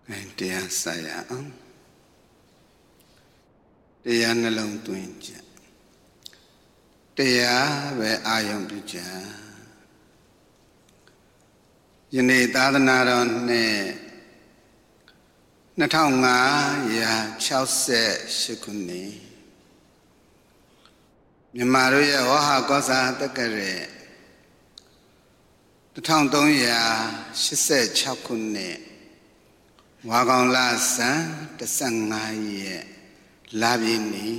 တရားစာရအောင်တရားနှလုံးသွင်းကြတရားပဲအာယုံပြုကြယနေ့သာသနာတော်နှစ်2568ခုနှစ်မြန်မာတို့ရဲ့ဝဟာကောဇာတက္ကရာ1386ခုနှစ်ဝါကောင်လဆန်း15ရက်လပြည့်နေ့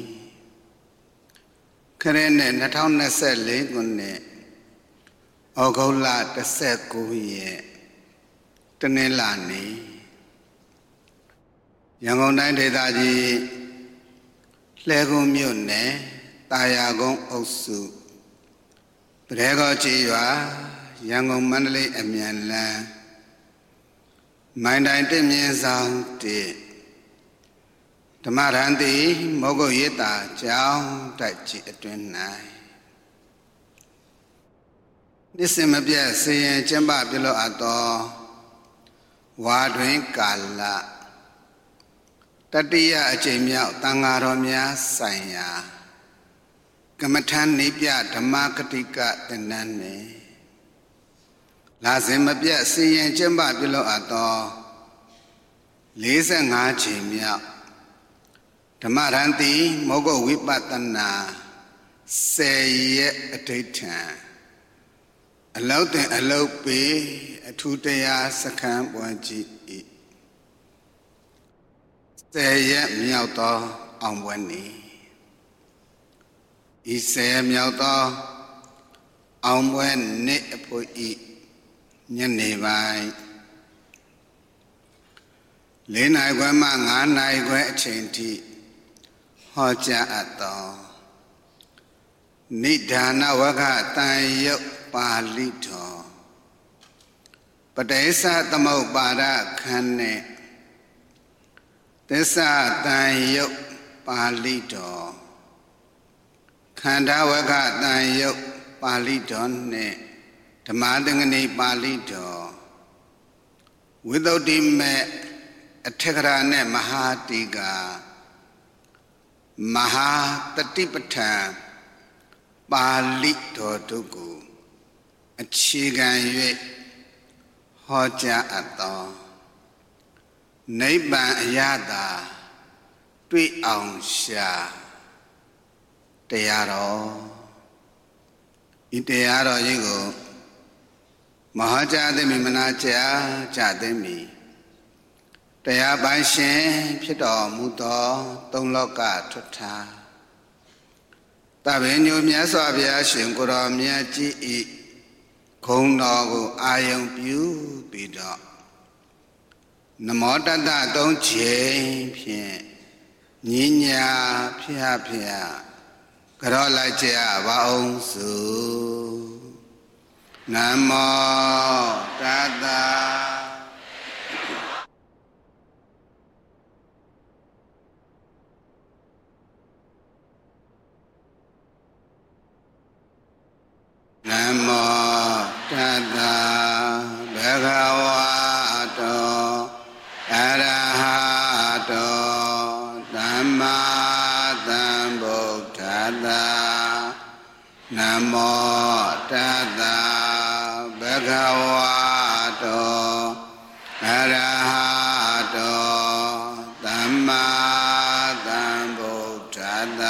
ခရစ်နှစ်2024ခုနှစ်ဩဂုတ်လ19ရက်တနင်္လာနေ့ရန်ကုန်တိုင်းဒေသကြီးလှည်းကုန်းမြို့နယ်တာယာကုန်းအုပ်စုပရဲကောကြီးရွာရန်ကုန်မန္တလေးအမြန်လမ်းမိုင်းတိုင်းတစ်မြင်းဆောင်ဓမ္မရန်တိမောဂုတ်ရတာကျောင်းတိုက်ကြီးအတွင်၌နှစ်စဉ်မပြတ်စေရင်ကျင့်ပပြုလို့အပ်သောဝါတွင်ကာလတတိယအကြိမ်မြောက်သံဃာတော်များဆိုင်ရာကမ္မထန်နိပြဓမ္မကတိကသင်တန်းနှင့်လာစဉ်မပြတ်စေရင်ကျင့်ပပြုလို့အပ်သော45ချိန်မြောက်ဓမ္မရန်တိမောဂုတ်ဝိပဿနာ10ရက်အဋိဋ္ဌံအလောက်တင်အလောက်ပေအထူးတရားစခန်းပွားကြည့်၏10ရက်မြောက်သောအောင်ပွဲနေ့ဤ10ရက်မြောက်သောအောင်ပွဲနေ့အဖို့ဤညနေပိုင်း4 နာရီခွဲမှ5 နာရီခွဲအချိန်ထိဟောကြားအပ်သောနိဒာနဝကတန်ယုတ်ပါဠိတော်ပဋိစ္စသမုပ္ပါဒခန်းနဲ့သစ္စာတန်ယုတ်ပါဠိတော်ခန္ဓာဝကတန်ယုတ်ပါဠိတော်နဲ့ဓမ္မသင်္ကနိပါဠိတော်ဝိသုဒ္ဓိမေအထက်ကရာနဲ့မဟာတိကာမဟာတတိပဋ္ဌာန်ပါဠိတော်တို့ကိုအခြေခံ၍ဟောကြားအပ်သောနိဗ္ဗာန်အရသာတွေ့အောင်ရှာတရားတော်ဤတရားတော်ကြီးကိုမဟာကြားသိမိမနာကြားသိမိတရားပိုင်ရှင်ဖြစ်တော်မူသောသုံးလောကထွဋ္ဌာတပည့်ညိုမြတ်စွာဘုရားရှင်ကိုယ်တော်မြတ်ကြီးဤခုံတော်ကိုအာယုံပြုပြီးတော့နမောတတ္တ3ချိန်ဖြင့်ညီညာဖျားကြောလိုက်ကြပါအောင်စို့နမောတတ္တနမောတတ္တဘဂဝတောအရဟတောသမ္မာသမ္ဗုဒ္ဓတ္တနမောတတ္တဘဂဝတောအရဟတောသမ္မာသမ္ဗုဒ္ဓတ္တ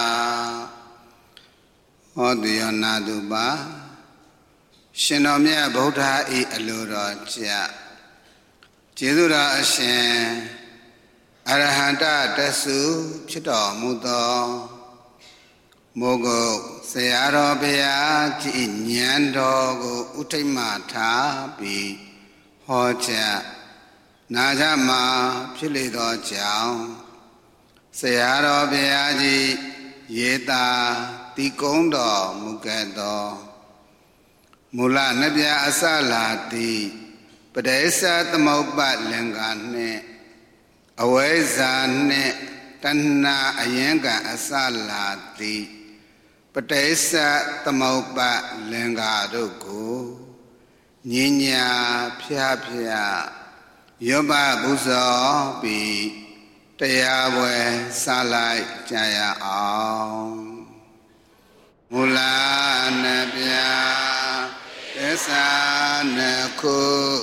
ဟောတိယောနာတုပါရှင်တော်မြတ်ဗုဒ္ဓ၏အလိုတော်ကြကျေးဇူးတော်အရှင်အရဟန္တတဆုဖြစ်တော်မူသောမိုးကုတ်ဆရာတော်ဘုရားကြီးဉာဏ်တော်ကိုဥထိတ်မှထားပြီးဟောကြားနာကြမှာဖြစ်လေသောကြောင့်ဆရာတော်ဘုရားကြီးရေတာတိကုံးတော်မူခဲ့သောမူလနှပြအစလာတိပဋိစ္စသမုပ္ပါလင်္ကာနှင့်အဝိဇ္ဇာနှင့်တဏှာအယင်္ဂအစလာတိပဋိစ္စသမုပ္ပါလင်္ကာတို့ကိုညဉ့်ညာဖျားယောဘဘုဇောပြီးတရားပွဲစားလိုက်ကြရအောင်မူလာနပြသစ္စာနခု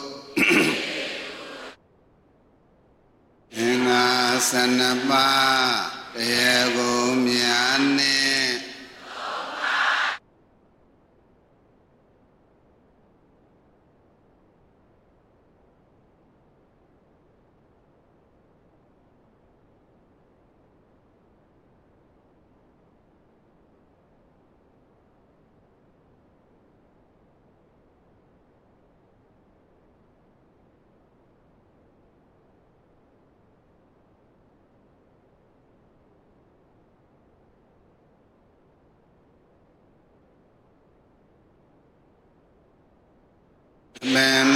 အင်္ဂါ12ပါးတရားကိုမြတ်နဲ့မေမ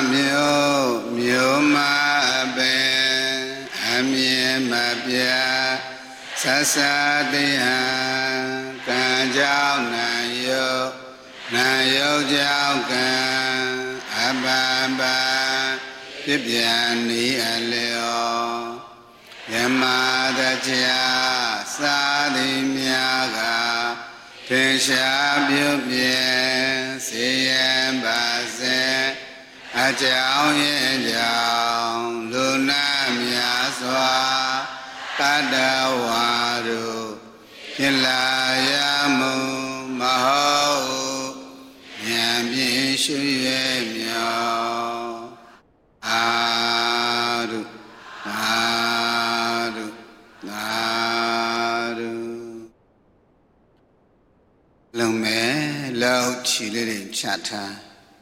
မျိုးမပဲအမြင်မပြဆဆတိဟံကံကြောင့်နာယုတ်ကြောင့်ကံအပပပြပြန်ဤအလျောယမတချာသာတိမြာကထင်ရှားပြုပြင်စေရန်ပါစေအကြောင်းရဲ့ကြောင့်လူနာများစွာတတဝါတို့ဖြစ်လာရမှုမဟုတ်ဉာဏ်ဖြင့်ရှုရမြောအာရုသာရုသာရုလုံမဲ့လောက်ချီလေးတွေဖြတ်ထား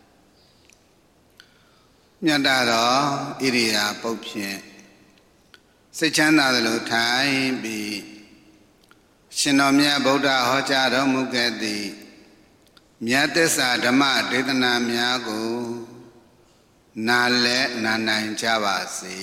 မြတ်တာတော့ဣရိယာပုတ်ဖြင့်စိတ်ချမ်းသာသလိုထိုင်ပြီးရှင်တော်မြတ်ဗုဒ္ဓဟောကြားတော်မူခဲ့သည့်မြတ်သစ္စာဓမ္မဒေသနာများကိုနာလဲနာနိုင်ကြပါစေ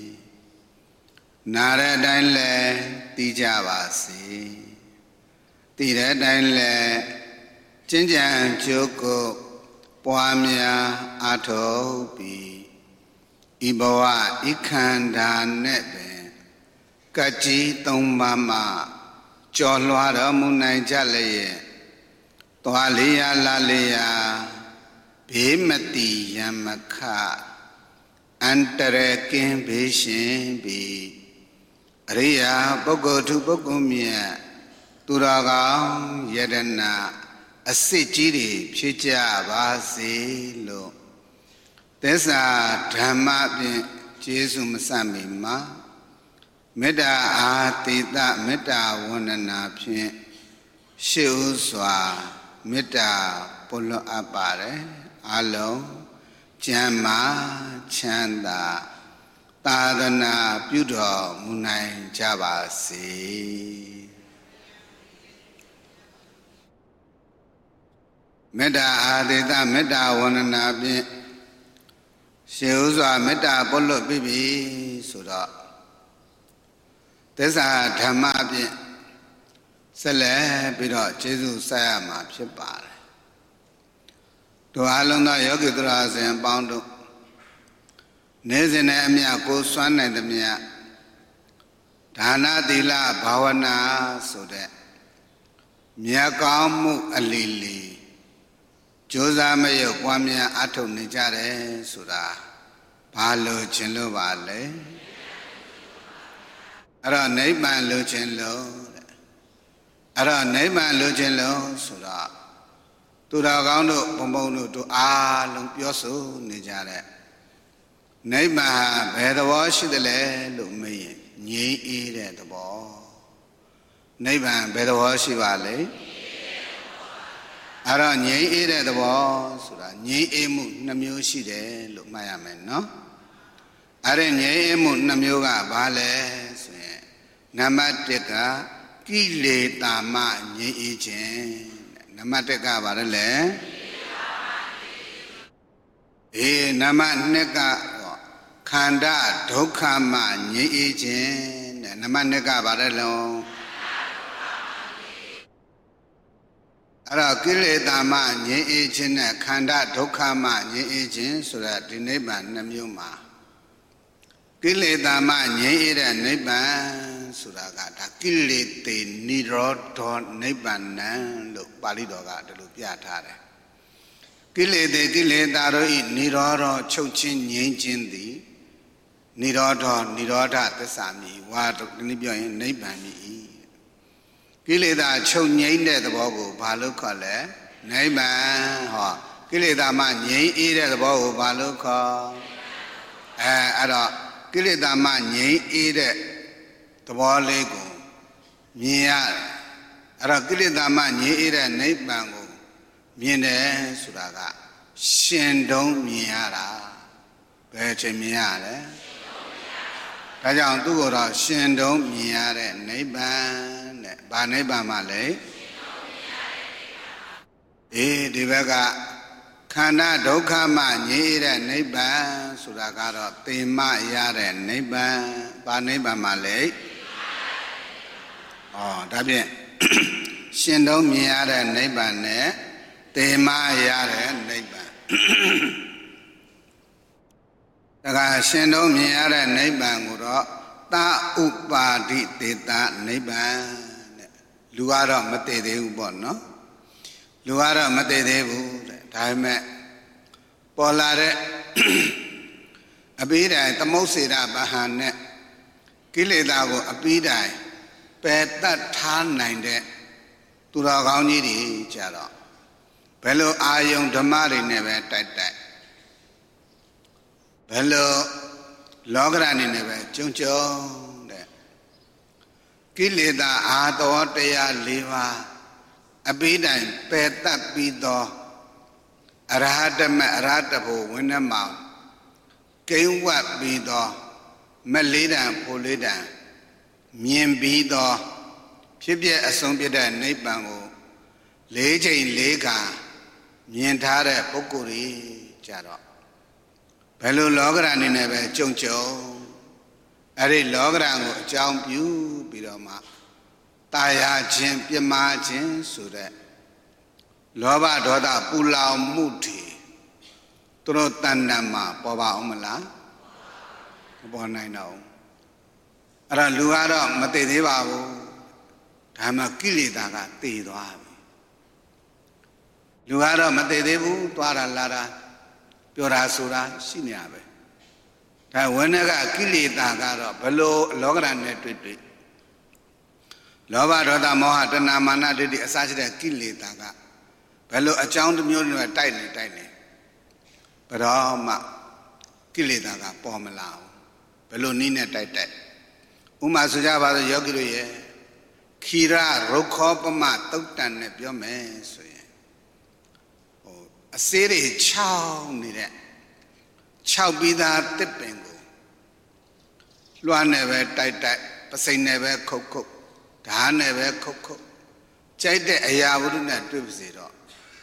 နာတဲ့အတိုင်းလဲသိကြပါစေသိတဲ့အတိုင်းလဲကျင့်ကြံကြိုးကိုပွားများအားထုတ်ပြီးဤဘဝဤခန္ဓာနဲ့ပင်ကကြီး3ပါးမှကျော်လွှားတော်မူနိုင်ကြလျက်သွားလျာလာလျာဘေးမတိယမခအန္တရကင်းဘေးရှင်ပြီးအရိယာပုဂ္ဂိုလ်သူပုဂ္ဂိုလ်မြတ်သူတော်ကောင်းယတနာအစစ်ကြီးတွေဖြစ်ကြပါစေလို့သစ္စာဓမ္မဖြင့်ကျေးဇူးမဆမီမှာမေတ္တာအာတိတမေတ္တာဝန္ဒနာဖြင့်ရှေ့ဥစွာမေတ္တာပို့လွှတ်အပ်ပါတယ်အလုံးကျမ်းမာချမ်းသာသာသနာပြုတော်မူနိုင်ကြပါစေမေတ္တာအာတိတမေတ္တာဝန္ဒနာဖြင့်ရှေးဥစွာမေတ္တာပို့လွှတ်ပြီးပြီဆိုတော့သစ္စာဓမ္မဖြင့်ဆက်လက်ပြီးတော့ကျေးဇူးဆက်ရမှာဖြစ်ပါတယ်တို့အလုံးသောယောဂီသူတော်စင်ပေါင်းတို့နေ့စဉ်နဲ့အမျှကိုစွမ်းနိုင်သမျှဒါနသီလဘာဝနာဆိုတဲ့မြတ်ကောင်းမှုအလီလီကြိုးစားမရွတ်ပွားများအထုတ်နေကြတယ်ဆိုတာဘာလို့ခြင်းလို့ပါလဲအဲ့တော့နိဗ္ဗာန်လိုခြင်းလို့အဲ့တော့နိဗ္ဗာန်လိုခြင်းလို့ဆိုတော့သူတော်ကောင်းတို့ဘုံဘုံတို့အားလုံးပြောဆိုနေကြတဲ့နိဗ္ဗာန်ဘယ်သဘောရှိသလဲလို့မေးရင်ငြိမ်းအေးတဲ့သဘောနိဗ္ဗာန်ဘယ်သဘောရှိပါလဲအဲ့တော့ငြိမ်းအေးတဲ့သဘောဆိုတာငြိမ်းအေးမှု2မျိုးရှိတယ်လို့မှတ်ရမယ်နော်အဲ့ဒီငြိမ်းအေးမှု2မျိုးကဘာလဲဆိုရင်နံပါတ်1ကကိလေသာမှငြိမ်းအေးခြင်းနံပါတ်1ကဘာလဲနံပါတ်2ကခန္ဓာဒုက္ခမှငြိမ်းအေးခြင်းတဲ့နံပါတ်2ကဘာလဲလုံးအဲ့တော့ကိလေသာမှငြိမ်းအေးခြင်းနဲ့ခန္ဓာဒုက္ခမှငြိမ်းအေးခြင်းဆိုတာဒီနိဗ္ဗာန်2မျိုးမှာကိလေသာမှငြိမ်းတဲ့နိဗ္ဗာန်ဆိုတာကဒါကိလေသေနိရောဓနိဗ္ဗာန်လို့ပါဠိတော်ကဒီလိုပြထားတယ်ကိလေသေကိလေသာတို့ဤနိရောဓချုပ်ချင်းငြိမ်းခြင်းသည်နိရောဓသစ္စာမြည်ဝါဒီနေ့ပြောရင်နိဗ္ဗာန်မြည်ကိလေသာချုပ်ငြိမ်းတဲ့သဘောကိုဘာလို့ခေါ်လဲနိဗ္ဗာန်ဟောကိလေသာမှငြိမ်းအေးတဲ့သဘောကိုဘာလို့ခေါ်အဲ့တော့ကိလေသာမှငြိမ်းအေးတဲ့သဘောလေးကိုမြင်ရတယ်အဲ့တော့ကိလေသာမှငြိမ်းအေးတဲ့နိဗ္ဗာန်ကိုမြင်တယ်ဆိုတာကရှင်တုံးမြင်ရတာဘယ်ချိန်မြင်ရလဲဒါကြောင့်သူ့ကိုတော့ရှင်တုံးမြင်ရတဲ့နိဗ္ဗာန်တဲ့ဘာနိဗ္ဗာန်မှလဲဒီဘက်ကခန္ဓာဒုက္ခမှငြိမ်းတဲ့နိဗ္ဗာန်ဆိုတာကတော့သေမရတဲ့နိဗ္ဗာန်ဘာနိဗ္ဗာန်မှလဲဒါဖြင့်ရှင်တုံးမြင်ရတဲ့နိဗ္ဗာန်နဲ့သေမရတဲ့နိဗ္ဗာန်ဒါကရှင်တုံးမြင်ရတဲ့နိဗ္ဗာန်ကိုတော့သာဥပါတိတေတနိဗ္ဗာန်တဲ့လူကတော့မသိသေးဘူးပေါ့နော်လူကတော့မသိသေးဘူးတဲ့ဒါပေမဲ့ပေါ်လာတဲ့အပိဓာသမုတ်စေတဗဟန်နဲ့ကိလေသာကိုအပိဓာပယ်တတ်ထားနိုင်တဲ့သူတော်ကောင်းကြီးတွေကြတော့ဘယ်လိုအာယုံဓမ္မတွေနဲ့ပဲတိုက်ဘယ်လိုလောကရအနေနဲ့ပဲကြုံတဲ့ကိလေသာအာတော်တရား၄ပါးအပိဓာပယ်တတ်ပြီးသောအရဟတမအရဟတဖို့ဝိနမောင်ကိန်းဝတ်ပြီးသောမလေးတံဖို့လေးတံမြင်ပြီးသောဖြစ်ပြအဆုံးပြတဲ့နိဗ္ဗာန်ကို၄ချိန်၄ခါမြင်ထားတဲ့ပုဂ္ဂိုလ်ကြီးကြတော့ဘယ်လိုလောကရန်အနေနဲ့ပဲကြုံအဲ့ဒီလောကရန်ကိုအကြောင်းပြုပြီးတော့မှตายာခြင်းပြမာခြင်းဆိုတဲ့လောဘဒေါသပူလောင်မှုတွေသူတို့တဏ္ဍာမှာပေါ်ပါအောင်မလားမပေါ်နိုင်တော့အဲ့ဒါလူကတော့မသိသေးပါဘူးဒါမှကိလေသာကသိသွားပြီလူကတော့မသိသေးဘူးသွားတာလာတာပြောတာဆိုတာရှိနေရပဲဒါဝိနည်းကကိလေသာကတော့ဘလို့လောကရန်နဲ့တွေ့လောဘဒေါသမောဟတဏှာမာနဒိဋ္ဌိအစရှိတဲ့ကိလေသာကဘယ်လိုအကြောင်းတစ်မျိုးနဲ့တိုက်နေဘယ်တော့မှကိလေသာကပေါ်မလာဘူးဘယ်လိုနည်းနဲ့တိုက်ဥမာဆိုကြပါစို့ယောဂီတို့ရဲ့ခီရရုခောပမသုတ်တန်နဲ့ပြောမယ်ဆိုရင်အစေးတွေခြောက်နေတဲ့6ပြီးသားတစ်ပင်ကိုလွှမ်းနဲ့ပဲတိုက်ပစိန်နဲ့ပဲခုတ်ဓာတ်နဲ့ပဲခုတ်ကြိုက်တဲ့အရာဝတ္ထုနဲ့တွေ့ပါစေတော့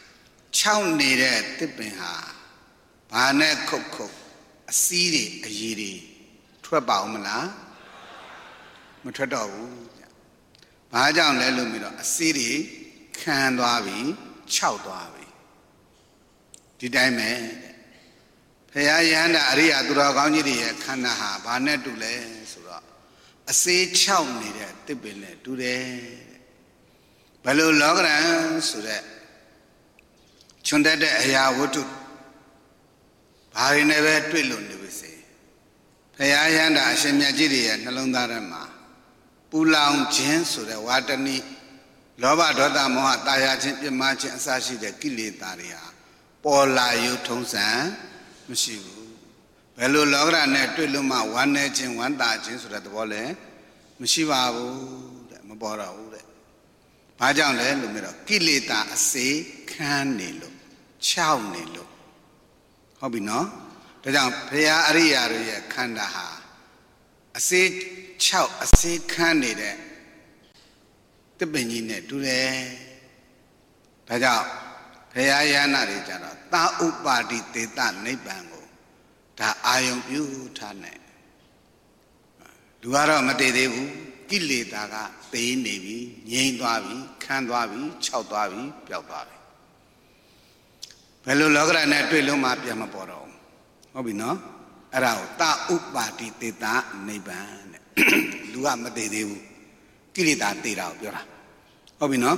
6နေတဲ့တစ်ပင်ဟာဘာနဲ့ခုတ်အစည်းတွေအရည်တွေထွက်ပါအောင်မလားမထွက်တော့ဘူးဘာကြောင့်လဲလို့ပြီးတော့အစည်းတွေခံသွားပြီ6သွားပြီဒီတိုင်းပဲဖရာယန္တာအရိယာသူတော်ကောင်းကြီးတွေရဲ့ခန္ဓာဟာဘာနဲ့တူလဲဆိုတော့အစေး6နေတဲ့တစ်ပင်နဲ့တူတယ်ဘယ်လိုလောကရန်ဆိုတဲ့ချွန်တတ်တဲ့အရာဝတ္ထုဘာတွေနဲ့ပဲတွေ့လို့နေပါစေဖရာယန္တာအရှင်မြတ်ကြီးတွေရဲ့နှလုံးသားထဲမှာပူလောင်ခြင်းဆိုတဲ့ဝါတဏိလောဘဒေါသမောဟတာယာခြင်းပြမခြင်းအစရှိတဲ့ကိလေသာတွေဟာပေါ်လာရုပ်ထုံးစံမရှိဘူးဘယ်လိုလောကရန်နဲ့တွေ့လို့မှဝမ်းနေခြင်းဝမ်းသာခြင်းဆိုတဲ့သဘောလဲမရှိပါဘူးတဲ့မပေါ်တော့ဘူးတဲ့ဘာကြောင့်လဲလို့ပြောတော့ကိလေသာအစေခန်းနေလို့6နေလို့ဟုတ်ပြီနော်ဒါကြောင့်ဘုရားအရိယာတို့ရဲ့ခန္ဓာဟာအစေ6အစေခန်းနေတဲ့တပင်ကြီးနဲ့တူတယ်ဒါကြောင့်ဘုရားယန္တာတွေကြတော့သာဥပါတိတေတနိဗ္ဗာန်ကိုဒါအာယုံပြုထားနိုင်လူကတော့မတည်သေးဘူးကိလေသာကသိနေပြီငြိမ်းသွားပြီခန်းသွားပြီ6သွားပြီပျောက်သွားပြီဘယ်လိုလောကရန်နဲ့တွေ့လို့မှပြန်မပေါ်တော့ဘူးဟုတ်ပြီနော်အဲ့ဒါကိုတာဥပါတိတေတာနိဗ္ဗာန်တဲ့လူကမသိသေးဘူးကိလေသာသိတာကိုပြောတာဟုတ်ပြီနော်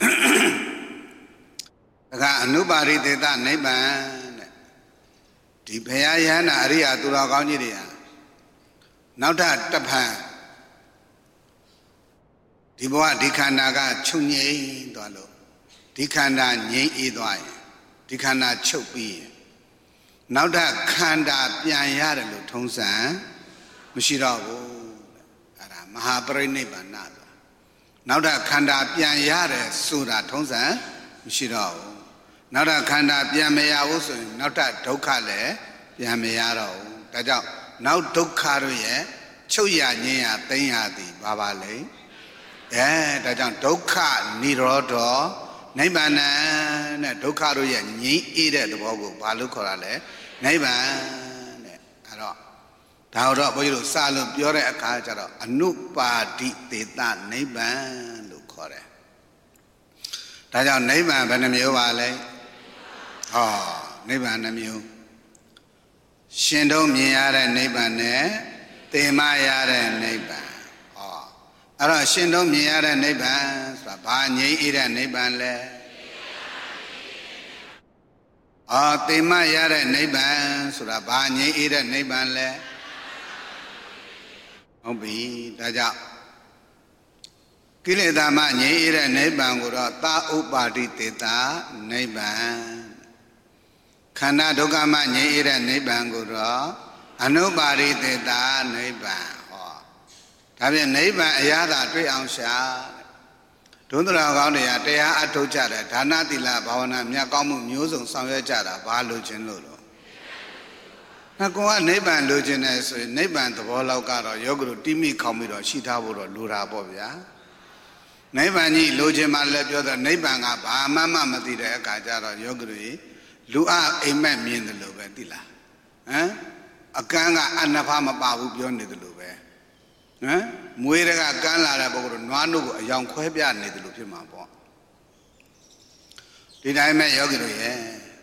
ဒါကအနုပါတိတေတာနိဗ္ဗာန်တဲ့ဒီဘုရားယန္တာအရိယာသူတော်ကောင်းကြီးတွေဟာနောက်ထပ်တစ်ဖန်ဒီဘဝဒီခန္ဓာကချုပ်ငြိမ်သွားလို့ဒီခန္ဓာငြိမ်အေးသွားရင်ဒီခန္ဓာချုပ်ပြီးရင်နောက်ထပ်ခန္ဓာပြန်ရတယ်လို့ထုံးစံမရှိတော့ဘူးအဲ့ဒါမဟာပရိနိဗ္ဗာန်ဆိုတာနောက်ထပ်ခန္ဓာပြန်ရတယ်ဆိုတာထုံးစံမရှိတော့ဘူးနောက်ထပ်ခန္ဓာပြန်မရဘူးဆိုရင်နောက်ထပ်ဒုက္ခလည်းပြန်မရတော့ဘူးဒါကြောင့်နောက်ဒုက္ခတို့ရဲ့ချုပ်ရငြိမ်းရသိမ်းရသည်ဘာပါလဲဒါကြောင့်ဒုက္ခនិရောဓနိဗ္ဗာန်နဲ့ဒုက္ခတို့ရဲ့ငြိမ်းအေးတဲ့သဘောကိုဘာလို့ခေါ်တာလဲနိဗ္ဗာန်တဲ့အဲ့တော့ဒါတော့ဘုန်းကြီးတို့စလို့ပြောတဲ့အခါကျတော့အနုပါတိတေတနိဗ္ဗာန်လို့ခေါ်တယ်ဒါကြောင့်နိဗ္ဗာန်ဘယ်နှမျိုးပါလဲဟောနိဗ္ဗာန်နှမျိုးရှင်တို့မြင်ရတဲ့နိဗ္ဗာန်နဲ့သေမရတဲ့နိဗ္ဗာန်အဲ့တော့ရှင်တို့မြင်ရတဲ့နိဗ္ဗာန်ဆိုတာဘာငြိမ်းအေးတဲ့နိဗ္ဗာန်လဲသေမရတဲ့နိဗ္ဗာန်ဆိုတာဘာငြိမ်းအေးတဲ့နိဗ္ဗာန်လဲဟုတ်ပြီဒါကြောင့်ကိလေသာမှငြိမ်းအေးတဲ့နိဗ္ဗာန်ကိုတော့သာဥပါတိတေတာနိဗ္ဗာန်ခန္ဓာဒုက္ခမှငြိမ်းအေးတဲ့နိဗ္ဗာန်ကိုတော့အနုပါတိတေတာနိဗ္ဗာန်ဒါဖြင့်နိဗ္ဗာန်အရာသာတွေ့အောင်ရှာဒုသရကောင်းတွေကတရားအထုတ်ကြတယ်ဒါနသီလဘာဝနာမြတ်ကောင်းမှုမျိုးစုံဆောင်ရွက်ကြတာဘာလို့ခြင်းလို့လို့ကိုကနိဗ္ဗာန်လိုချင်တယ်ဆိုရင်နိဗ္ဗာန်သဘောလောက်ကတော့ယောဂရုတိမိခေါင်းပြီးတော့ရှိထားဖို့တော့လိုတာပေါ့ဗျာနိဗ္ဗာန်ကြီးလိုချင်မှလည်းပြောတော့နိဗ္ဗာန်ကဘာမှမသိတဲ့အခါကျတော့ယောဂရုလူအအိမ်မက်မြင်တယ်လို့ပဲသိလားအကန်းကအနဖမပါဘူးပြောနေတယ်လို့ပဲမွေးတကကန်းလာတဲ့ပုဂ္ဂိုလ်နွားနို့ကိုအယောင်ခွဲပြနေတယ်လို့ဖြစ်မှာပေါ့ဒီတိုင်းမဲ့ယောဂီတို့ရဲ့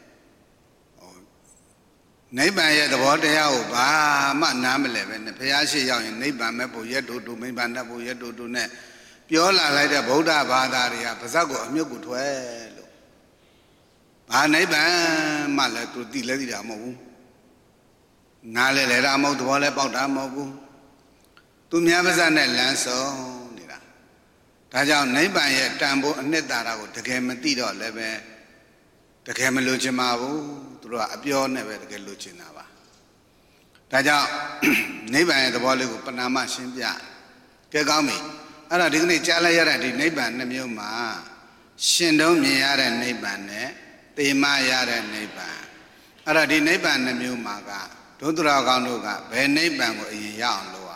နိဗ္ဗာန်ရဲ့သဘောတရားကိုဘာမှနားမလဲပဲနဲ့ဘုရားရှိရောက်ရင်နိဗ္ဗာန်မဲ့ဖို့ရက်တူမိဗ္ဗာန်တတ်ဖို့ရက်တူနဲ့ပြောလာလိုက်တဲ့ဗုဒ္ဓဘာသာတွေကပါဇက်ကိုအမြုပ်ကိုထွဲလို့ဘာနိဗ္ဗာန်မှလည်းသူသိလဲသိတာမဟုတ်ဘူးနားလဲလဲတာမဟုတ်သဘောလဲပေါက်တာမဟုတ်ဘူးသူများပါးစပ်နဲ့လမ်းဆုံးနေတာဒါကြောင့်နိဗ္ဗာန်ရဲ့တန်ဖိုးအနှစ်သာရကိုတကယ်မသိတော့လည်းပဲတကယ်မလိုချင်ပါဘူးသူတို့ကအပြောနဲ့ပဲတကယ်လိုချင်တာပါဒါကြောင့်နိဗ္ဗာန်ရဲ့သဘောလေးကိုပဏာမရှင်းပြကဲကောင်းပြီအဲ့တော့ဒီကနေ့ကြားလိုက်ရတဲ့ဒီနိဗ္ဗာန်နှမျိုးမှာရှင်တုံးမြင်ရတဲ့နိဗ္ဗာန်နဲ့သေမရတဲ့နိဗ္ဗာန်အဲ့တော့ဒီနိဗ္ဗာန်နှမျိုးမှာကဒုသရကောင်းတို့ကဘယ်နိဗ္ဗာန်ကိုအရင်ရအောင်လုပ်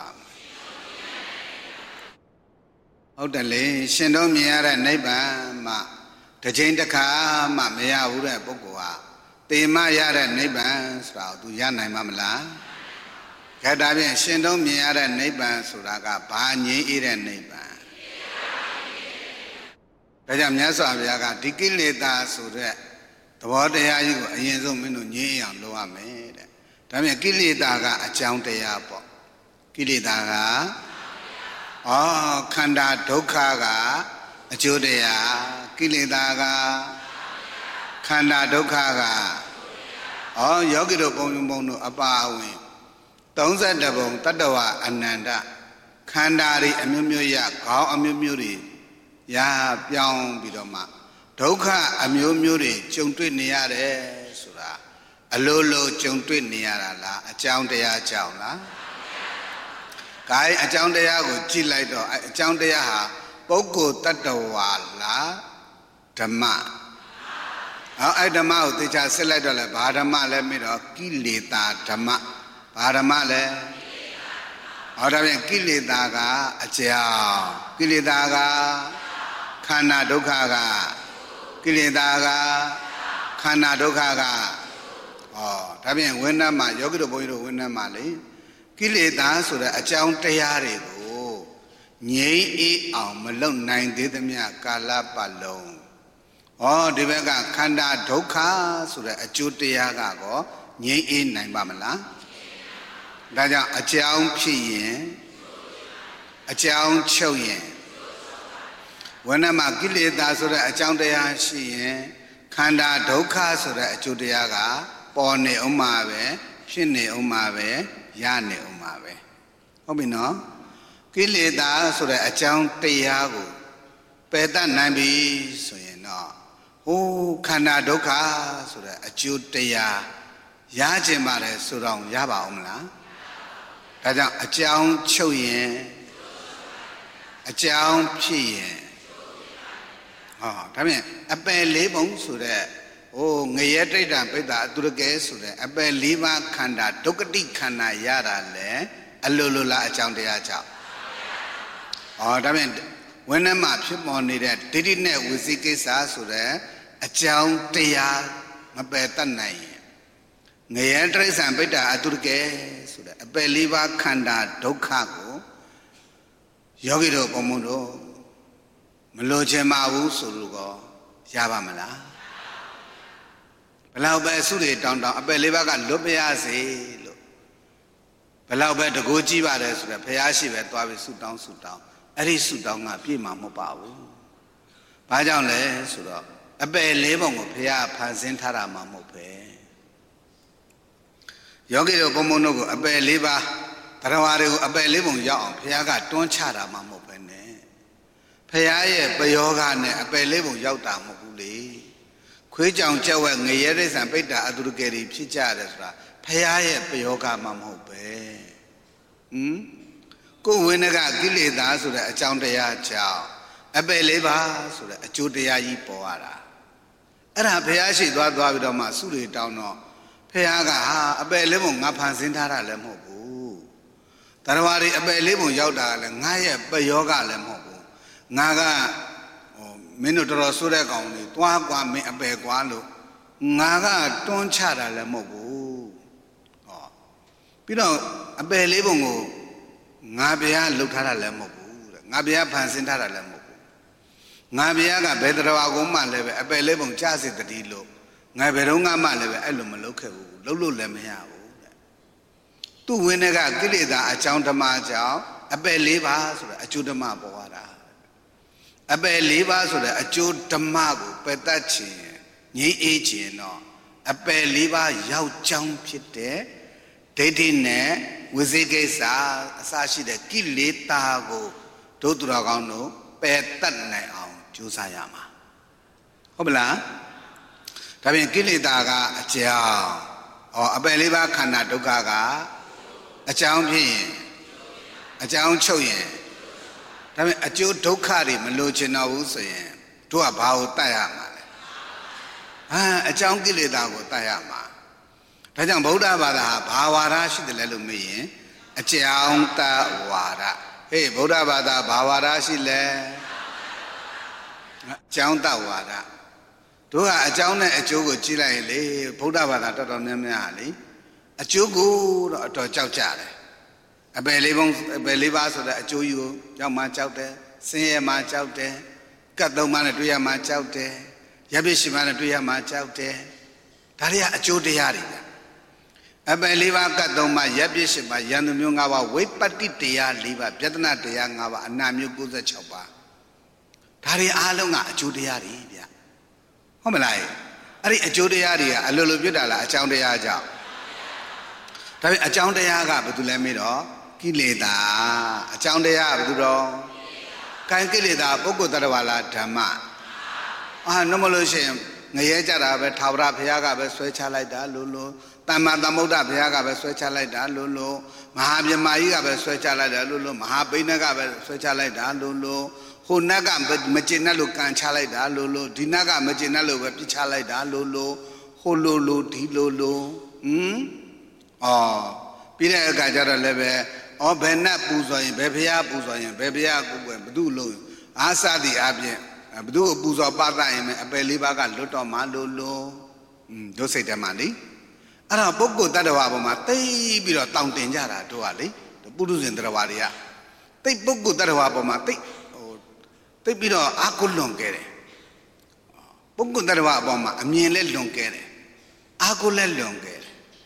ဟုတ်တယ်လေရှင်တို့မြင်ရတဲ့နိဗ္ဗာန်မှာတစ်ချိန်တစ်ခါမှမရဘူးတဲ့ပုဂ္ဂိုလ်ဟာသေမရတဲ့နိဗ္ဗာန်ဆိုတာကိုသူရနိုင်မှာမလားခက်တာဖြင့်ရှင်တို့မြင်ရတဲ့နိဗ္ဗာန်ဆိုတာကဘာငြိမ်းအေးတဲ့နိဗ္ဗာန်ဒါကြောင့်မြတ်စွာဘုရားကဒီကိလေသာဆိုတဲ့သဘောတရားကြီးကိုအရင်ဆုံးမင်းတို့ငြိမ်းအောင်လုပ်ရမယ်တဲ့ဒါဖြင့်ကိလေသာကအကြောင်းတရားပေါ့ကိလေသာကခန္ဓာဒုက္ခကအကျိုးတရားကိလေသာကခန္ဓာဒုက္ခကယောဂီတို့ပုံတို့အပါအဝင်32ပုံတတ္တဝအနန္တခန္ဓာတွေအမျိုးမျိုးရခေါင်းအမျိုးမျိုးတွေရပြောင်းပြီးတော့မှဒုက္ခအမျိုးမျိုးတွေကြုံတွေ့နေရတယ်ဆိုတာအလိုလိုကြုံတွေ့နေရတာလားအကြောင်းတရားကြောင့်လားဂိုင်းအကြောင်းတရားကိုကြည့်လိုက်တော့အကြောင်းတရားဟာပုဂ္ဂိုလ်တ attva လားဓမ္မအဲ့ဓမ္မကိုသေချာစစ်လိုက်တော့လဲဘာဓမ္မလဲမေးတော့ကိလေသာဓမ္မဘာဓမ္မလဲဒါဖြင့်ကိလေသာကအကြောင်းကိလေသာကခန္ဓာဒုက္ခကကိလေသာကခန္ဓာဒုက္ခကဒါဖြင့်ဝိနည်းမှာယောဂီတို့ဘုန်းကြီးတို့ဝိနည်းမှာလေကိလေသာဆိုတဲ့အကြောင်းတရားတွေကိုငြိမ်းအေးအောင်မလုပ်နိုင်သေးသမျှကာလပတ်လုံးဒီဘက်ကခန္ဓာဒုက္ခဆိုတဲ့အကျိုးတရားကတော့ငြိမ်းအေးနိုင်ပါမလားဒါကြောင့်အကြောင်းဖြစ်ရင်အကြောင်းချုပ်ရင်ဝဏ္ဏမှာကိလေသာဆိုတဲ့အကြောင်းတရားရှိရင်ခန္ဓာဒုက္ခဆိုတဲ့အကျိုးတရားကပေါ်နေအောင်မှာပဲဖြစ်နေအောင်မှာပဲရနေအောင်မှာပဲဟုတ်ပြီနော်ကိလေသာဆိုတဲ့အကြောင်းတရားကိုပယ်တတ်နိုင်ပြီဆိုရင်တော့ဟိုခန္ဓာဒုက္ခဆိုတဲ့အကျိုးတရားရခြင်းပါတယ်ဆိုတော့ရပါအောင်မလားဒါကြောင့်အကြောင်းချုပ်ရင်အကြောင်းဖြစ်ရင်ဟောဒါပြန်အပယ်လေးပုံဆိုတဲ့ဟိုငရဲတိဋ္ဌံပိဋ္ဌာအတုရကဲဆိုတဲ့အပယ်လေးပါးခန္ဓာဒုက္ခတိခန္ဓာရတာလေအလိုလိုလားအကြောင်းတရားကြောင့်ဟောဒါပြန်ဝိနည်းမှာဖြစ်ပေါ်နေတဲ့ဒိဋ္ဌိနဲ့ဝိသိကိစ္စဆိုတဲ့အကြောင်းတရားမပယ်တတ်နိုင်ရင်ငရဲတိဋ္ဌံပိဋ္ဌာအတုရကဲဆိုတဲ့အပယ်လေးပါးခန္ဓာဒုက္ခကိုယောဂီတို့ဘုံဘုံတို့မလို့ချင်ပါဘူးဆိုလို့ကောရပါမလားဘလောက်ပဲအဆုတွေတောင်းတောင်းအပယ်လေးပါးကလွတ်ပြရစေလို့ဘလောက်ပဲတကူကြည့်ပါတယ်ဆိုတော့ဘုရားရှိပဲသွားပြီးဆုတောင်းအဲ့ဒီဆုတောင်းကပြည့်မှာမဟုတ်ပါဘူးဘာကြောင့်လဲဆိုတော့အပယ်လေးပုံကိုဘုရားဖန်ဆင်းထားတာမှမဟုတ်ပဲယောဂီတို့ဘုံဘုံတို့ကိုအပယ်လေးပါးတရားဝါတွေကိုအပယ်လေးပုံရောက်အောင်ဘုရားကတွန်းချတာမှမဟုတ်ပဲနဲ့ဘုရားရဲ့ပယောဂနဲ့အပယ်လေးပုံရောက်တာမဟုတ်ဘူးလေခွေးကြောင်ကြက်ဝက်ငရဲတိဋ္ဌံပိဋ္ဌာအတုရကယ်တွေဖြစ်ကြတယ်ဆိုတာဘုရားရဲ့ပယောဂမှမဟုတ်ပဲကိုယ်ဝိနည်းကကိလေသာဆိုတဲ့အကြောင်းတရားကြောင့်အပယ်လေးပါဆိုတဲ့အကျိုးတရားကြီးပေါ်ရတာအဲ့ဒါဘုရားရှိသွားပြီးတော့မှဆုတွေတောင်းတော့ဘုရားကဟာအပယ်လေးပုံငါဖန်ဆင်းထားတာလည်းမဟုတ်ဘူးတရားဝါတွေအပယ်လေးပုံရောက်တာလည်းငါရဲ့ပယောဂလည်းမဟုတ်ဘူးငါကမင်းတို့တော်တော်ဆိုးတဲ့ကောင်တွေတွားကွာမင်းအပယ်ကွာလို့ငါကတွန်းချတာလည်းမဟုတ်ဘူးဟောပြီးတော့အပယ်လေးပုံကိုငါဘုရားလှုပ်ထားတာလည်းမဟုတ်ဘူးတဲ့ငါဘုရားဖန်ဆင်းထားတာလည်းမဟုတ်ဘူးငါဘုရားကဘယ်တရားကုန်းမှလည်းပဲအပယ်လေးပုံချစေတည်းလို့ငါဘယ်တော့မှလည်းပဲအဲ့လိုမလုပ်ခဲ့ဘူးလှုပ်လို့လည်းမရဘူးတဲ့သူ့ဝိနည်းကကိလေသာအကြောင်းဓမ္မကြောင့်အပယ်လေးပါဆိုတဲ့အကျိုးဓမ္မပေါ်လာတာအပယ်လေးပါဆိုတဲ့အကျိုးဓမ္မကိုပယ်တတ်ခြင်းငြိမ်းအေးခြင်းတော့အပယ်လေးပါရောက်ကြောင်းဖြစ်တဲ့ဒိဋ္ဌိနဲ့ဝိသိကိစ္စအစရှိတဲ့ကိလေသာကိုဒုသူတော်ကောင်းတို့ပယ်တတ်နိုင်အောင်ကြိုးစားရမှာဟုတ်မလားဒါပြင်ကိလေသာကအကြောင်းအပယ်လေးပါခန္ဓာဒုက္ခကအကြောင်းဖြစ်ရင်အကြောင်းချုပ်ရင်ဒါပေမဲ့အကျိုးဒုက္ခတွေမလိုချင်တော့ဘူးဆိုရင်တို့ကဘာကိုတတ်ရမှာလဲအကြောင်းကိလေသာကိုတတ်ရမှာဒါကြောင့်ဗုဒ္ဓဘာသာဟာဘာဝါဒရှိတယ်လဲလို့မေးရင်အကြောင်းတဝါဒဟေးဗုဒ္ဓဘာသာဘာဝါဒရှိလဲအကြောင်းတဝါဒတို့ကအကြောင်းနဲ့အကျိုးကိုကြည့်လိုက်ရင်လေဗုဒ္ဓဘာသာတော်တော်များများလေအကျိုးကိုတော့အတော်ကြောက်ကြတယ်အပယ်လေးပါဆိုတဲ့အကျိုးယူရောက်မှကြောက်တယ်ဆင်းရဲမှကြောက်တယ်ကတ်သုံးမှနဲ့တွေ့ရမှကြောက်တယ်ရပြည့်ရှိမှနဲ့တွေ့ရမှကြောက်တယ်ဒါတွေကအကျိုးတရားတွေအပယ်လေးပါကတ်သုံးမှရပြည့်ရှိမှယန္တမျိုး၅ပါးဝိပတ္တိတရား၄ပါးပြဒနာတရား၅ပါးအနာမျိုး96ပါးဒါတွေအားလုံးကအကျိုးတရားတွေဗျဟုတ်မလားအဲ့ဒီအကျိုးတရားတွေကအလိုလိုပြတ်တာလားအကြောင်းတရားကြောင့်ဒါပေမဲ့အကြောင်းတရားကဘာလို့လဲမေးတော့ကိလေသာအကြောင်းတရားကဘာလို့တော့ကိုင်ကိလေသာပုဂ္ဂိုလ်တ attva လားဓမ္မနှမလို့ရှိရင်ငရဲကြတာပဲထာဝရဘုရားကပဲဆွဲချလိုက်တာလို့တမ္မာသမ္ဗုဒ္ဓဘုရားကပဲဆွဲချလိုက်တာလို့မဟာမြမကြီးကပဲဆွဲချလိုက်တာလို့မဟာဘိနကပဲဆွဲချလိုက်တာလို့ဟိုနတ်ကမကျင်နဲ့လို့ကန်ချလိုက်တာလို့ဒီနတ်ကမကျင်နဲ့လို့ပဲပြစ်ချလိုက်တာလို့ဟိုလို့ဒီလို့ပြီးတဲ့အခါကျတော့လည်းပဲဘယ်နဲ့ပူဇော်ရင်ဘယ်ဘုရားပူဇော်ရင်ဘယ်ဘုရားကိုယ်ဘသူ့လို့အားစသည်အပြင်ဘသူ့ကိုပူဇော်ပသရင်အပယ်လေးပါးကလွတ်တော့မှလို့တို့စိတ်ထဲမှာလေအဲ့ဒါပုဂ္ဂိုလ်တ attva ပေါ်မှာတိတ်ပြီးတော့တောင်းတင်ကြတာတို့ကလေပုထုဇဉ်တရားတွေကတိတ်ပုဂ္ဂိုလ်တ attva ပေါ်မှာတိတ်ပြီးတော့အာကုလွန်ခဲ့တယ်ပုဂ္ဂိုလ်တ attva အပေါ်မှာအမြင်လဲလွန်ခဲ့တယ်အာကုလဲလွန်ခဲ့တယ်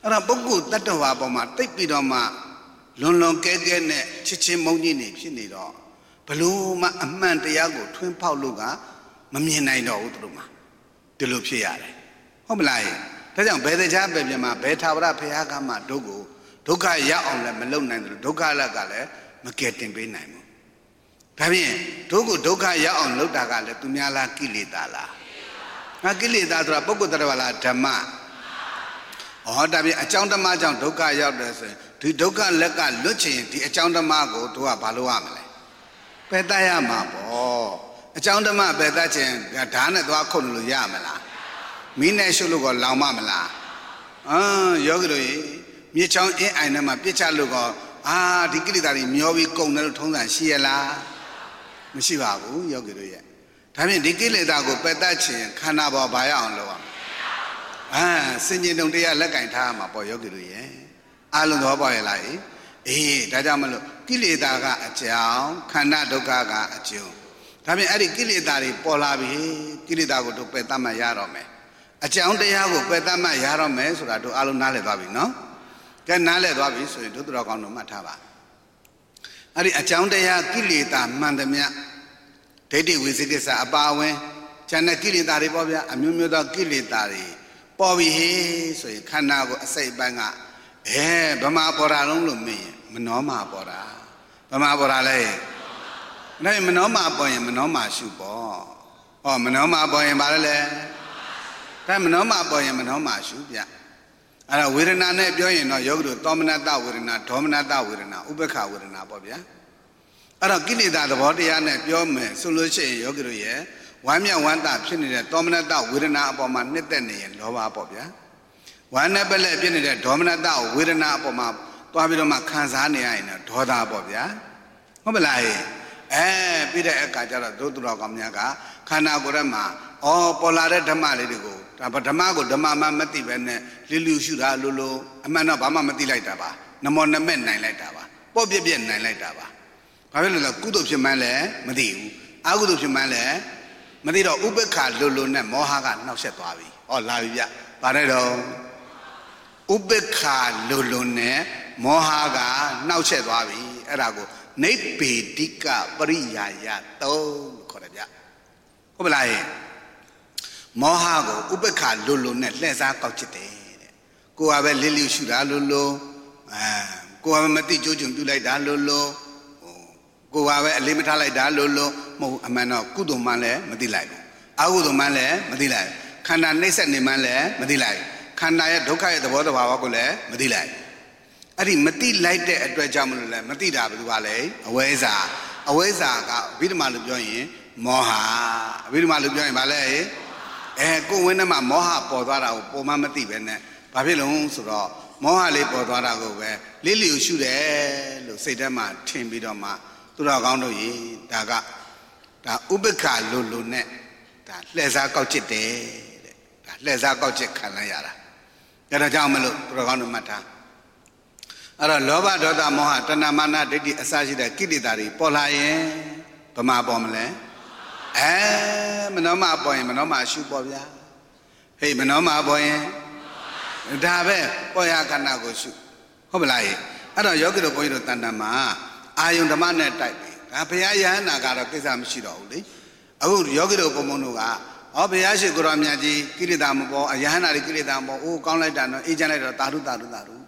အဲ့တော့ပုဂ္ဂိုလ်တ attva ပေါ်မှာတိတ်ပြီးတော့မှလွန်လွန်ကဲကဲနဲ့ချစ်ချင်းမုန်းကြီးနေဖြစ်နေတော့ဘလို့မှအမှန်တရားကိုထွန်းဖောက်လို့ကမမြင်နိုင်တော့ဘူးသူတို့မှာဒီလိုဖြစ်ရတယ်ဟုတ်မလားဒါကြောင့်ဘယ်တရားပဲပြမှာဘယ်ထာဝရဘုရားကမှတို့ကိုဒုက္ခရောက်အောင်လည်းမလုပ်နိုင်တယ်ဒုက္ခလက်ကလည်းမကယ်တင်ပေးနိုင်ဘူးဒါဖြင့်တို့ကိုဒုက္ခရောက်အောင်လုပ်တာကလည်းသူများလားကိလေသာလားငါကိလေသာဆိုတာပုဂ္ဂိုလ်တ attva လားဓမ္မဒါဖြင့်အကြောင်းဓမ္မကြောင့်ဒုက္ခရောက်တယ်ဆိုရင်ဒီဒုက္ခလက်ကလွတ်ချင်ဒီအကြောင်းဓမ္မကိုတို့ကဘာလို့ရမလဲပယ်တတ်ရမှာပေါ့အကြောင်းဓမ္မပယ်တတ်ခြင်းဓာတ်နဲ့သွားခုတ်လို့ရမလားမီးနဲ့ရှုပ်လို့ကလောင်မလားယောဂီတို့မြေချောင်းအင်းအိုင်ထဲမှာပြစ်ချလို့ကဒီကိလေသာတွေမျောပြီးကုန်တယ်လို့ထုံးစံရှိရလားမရှိပါဘူးယောဂီတို့ရဲ့ဒါဖြင့်ဒီကိလေသာကိုပယ်တတ်ခြင်းခန္ဓာပေါ်ဘာရအောင်လုပ်အောင်စင်ကြင်တုံတရားလက်ကင်ထားမှာပေါ့ယောဂီတို့ရဲ့အလုံးသဘောပေါက်ရလားဒါကြောင့်မလို့ကိလေသာကအကြောင်းခန္ဓာဒုက္ခကအကျိုးဒါဖြင့်အဲ့ဒီကိလေသာတွေပေါ်လာပြီကိလေသာကိုတို့ပယ်တတ်မှရတော့မယ်အကြောင်းတရားကိုပယ်တတ်မှရတော့မယ်ဆိုတာတို့အလုံးနားလည်သွားပြီနော်ကဲနားလည်သွားပြီဆိုရင်တို့တော်ကောင်းတို့မှတ်ထားပါအဲ့ဒီအကြောင်းတရားကိလေသာမှန်သမျှဒိဋ္ဌိဝိသေကိစ္စအပါဝင်ဉာဏ်ကိလေသာတွေပေါ့ဗျာအမျိုးမျိုးသောကိလေသာတွေပေါ်ပြီဆိုရင်ခန္ဓာကိုအစိတ်ပိုင်းကဗမာပေါ်တာလုံးလို့မင်းမနောမာပေါ်တာဗမာပေါ်တာလဲဒါမနောမာပေါ်ရင်မနောမာရှုပေါ့မနောမာပေါ်ရင်ဘာလဲဒါမနောမာပေါ်ရင်မနောမာရှုပြအဲ့ဒါဝေဒနာနဲ့ပြောရင်တော့ယောဂီတို့သောမနတဝေဒနာဒေါမနတဝေဒနာဥပ္ပခဝေဒနာပေါ့ဗျာအဲ့တော့ကိလေသာသဘောတရားနဲ့ပြောမယ်ဆိုလို့ရှိရင်ယောဂီတို့ရဲ့ဝမ်းမြောက်ဝမ်းသာဖြစ်နေတဲ့သောမနတဝေဒနာအပေါ်မှာနှစ်သက်နေရင်လောဘပေါ့ဗျာဝမ်းနဲ့ပလက်ဖြစ်နေတဲ့ဒေါမနတဝေဒနာအပေါ်မှာသွားပြီးတော့မှခံစားနေရရင်တော့ဒေါသပေါ့ဗျာဟုတ်မလားပြီးတဲ့အခါကျတော့ဒုသူတော်ကောင်းများကခန္ဓာကိုယ်ထဲမှာပေါ်လာတဲ့ဓမ္မလေးတွေကိုဒါဓမ္မကိုဓမ္မမှမသိပဲနဲ့လူလူရှုတာလို့အမှန်တော့ဘာမှမသိလိုက်တာပါနမောနမဲ့နိုင်လိုက်တာပါပေါ့ပြက်ပြက်နိုင်လိုက်တာပါဘာဖြစ်လို့လဲကုသိုလ်ဖြစ်မှန်းလဲမသိဘူးအကုသိုလ်ဖြစ်မှန်းလဲမသိတော့ဥပ္ပခလို့နဲ့မောဟကနှောက်ဆက်သွားပြီလာပြီဗျဗါတဲ့တော့ဥပ္ပခလို့နဲ့မောဟကနှောက်ဆက်သွားပြီအဲ့ဒါကိုနိဗ္ဗေဒိကပရိယာယသုံးခေါ်တယ်ဗျဟုတ်ပလားမောဟကိုဥပ္ပခလို့နဲ့လှည့်စားကောက်ချစ်တယ်တဲ့ကိုကပဲလစ်လျူရှုတာလို့ကိုကပဲမသိကြိုးကြုံပြုလိုက်တာလို့ကိုကပဲအလေးမထားလိုက်တာလို့မဟုတ်အမှန်တော့ကုသိုလ်မှလည်းမသိလိုက်ဘူးအကုသိုလ်မှလည်းမသိလိုက်ခန္ဓာနှိမ့်ဆက်နေမှလည်းမသိလိုက်ခန္ဓာရဲ့ဒုက္ခရဲ့သဘောတဘာဝကိုလည်းမသိလိုက်အဲ့ဒီမသိလိုက်တဲ့အတွက်ကြောင့်မလို့လဲမသိတာဘယ်သူကလဲအဝိဇ္ဇာကအဘိဓမ္မာလို့ပြောရင်မောဟအဘိဓမ္မာလို့ပြောရင်ဗာလဲကိုယ်ဝင်းထဲမှာမောဟပေါ်သွားတာကိုပုံမှန်မသိပဲနဲ့ဘာဖြစ်လို့ဆိုတော့မောဟလေးပေါ်သွားတာကိုပဲလေးလျူရှုတယ်လို့စိတ်ထဲမှာထင်ပြီးတော့မှသူတော်ကောင်းတို့ရေဒါဥပ္ပခလို့နဲ့ဒါလှည့်စားကောက်ချစ်တယ်တဲ့ဒါလှည့်စားကောက်ချစ်ခံလိုက်ရတာဒါကြောင့်မလို့သူတော်ကောင်းတို့မှတ်ထားအဲ့တော့လောဘဒေါသမောဟတဏမာနဒိဋ္ဌိအစရှိတဲ့ကိလေသာတွေပေါ်လာရင်ဘယ်မှာပေါ်မလဲမနောမပေါ်ရင်မနောမရှုပေါ်ဗျာမနောမပေါ်ရင်ဒါပဲပေါ်ရခန္ဓာကိုရှုဟုတ်မလားအဲ့တော့ယောဂီတို့ဘုန်းကြီးတို့တန်တန်မှာအာယုန်ဓမ္မနဲ့တိုက်ပြီဒါဘုရားယဟန္တာကတော့ကိစ္စမရှိတော့ဘူးလေအခုယောဂီတို့ဘုံဘုံတို့ကဘုရားရှိခိုးတော်မြတ်ကြီးကိလေသာမပေါ်ယဟန္တာတွေကိလေသာမပေါ်ကောင်းလိုက်တာနော်အေးချမ်းလိုက်တော့တာရုဆိုတော့ကို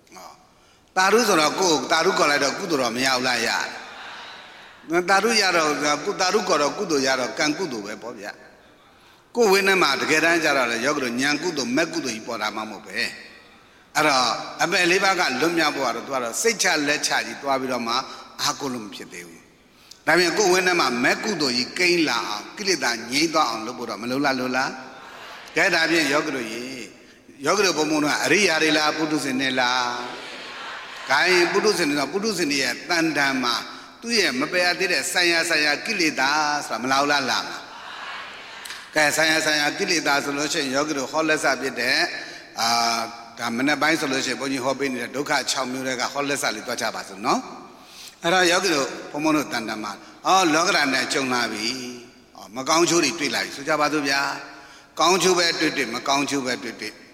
တာရုခေါ်လိုက်တော့ကုသိုလ်တော့မရဘူးလားရတယ်တာရုရတော့တာရုခေါ်တော့ကုသိုလ်ရတော့ကံကုသိုလ်ပဲပေါ့ဗျကိုဝိနည်းမှာတကယ်တမ်းကျတော့လေယောဂီတို့ဉာဏ်ကုသိုလ်မဲ့ကုသိုလ်ကြီးပေါ်တာမှမဟုတ်ပဲအဲ့တော့အပယ်လေးပါးကလွတ်မြောက်ဖို့ကတော့သူကတော့စိတ်ချလက်ချကြီးသွားပြီးတော့မှအာကိုလို့မဖြစ်သေးဘူးဒါပြင်ကိုယ်ဝင်းထဲမှာမဲ့ကုသိုလ်ကြီးကိန်းလာအောင်ကိလေသာငြိမ်းသွားအောင်လုပ်ဖို့တော့မလိုလားကဲဒါဖြင့်ယောဂီတို့ဘုံဘုံတို့ကအရိယာတွေလားပုထုဇဉ်တွေလားခိုင်းပုထုဇဉ်တွေတော့ပုထုဇဉ်တွေရဲ့တန်တန်မှာသူ့ရဲ့မပယ်သေးတဲ့ဆံရကိလေသာဆိုတာမလောက်လားလားကဲဆံရကိလေသာဆိုလို့ရှိရင်ယောဂီတို့ဟောလက်စပြတဲ့ဒါမနေ့ပိုင်းဆိုလို့ရှိရင်ဘုန်းကြီးဟောပေးနေတဲ့ဒုက္ခ6မျိုးတွေကဟောလက်စလေးတွားချပါစို့နော်အဲ့တော့ယောဂီတို့ဘုံဘုံတို့တန်တမှာလောကဓာတ်နဲ့ကြုံလာပြီမကောင်းချိုးတွေတွေ့လာပြီဆိုကြပါစို့ဗျာကောင်းချိုးပဲတွေ့မကောင်းချိုးပဲတွေ့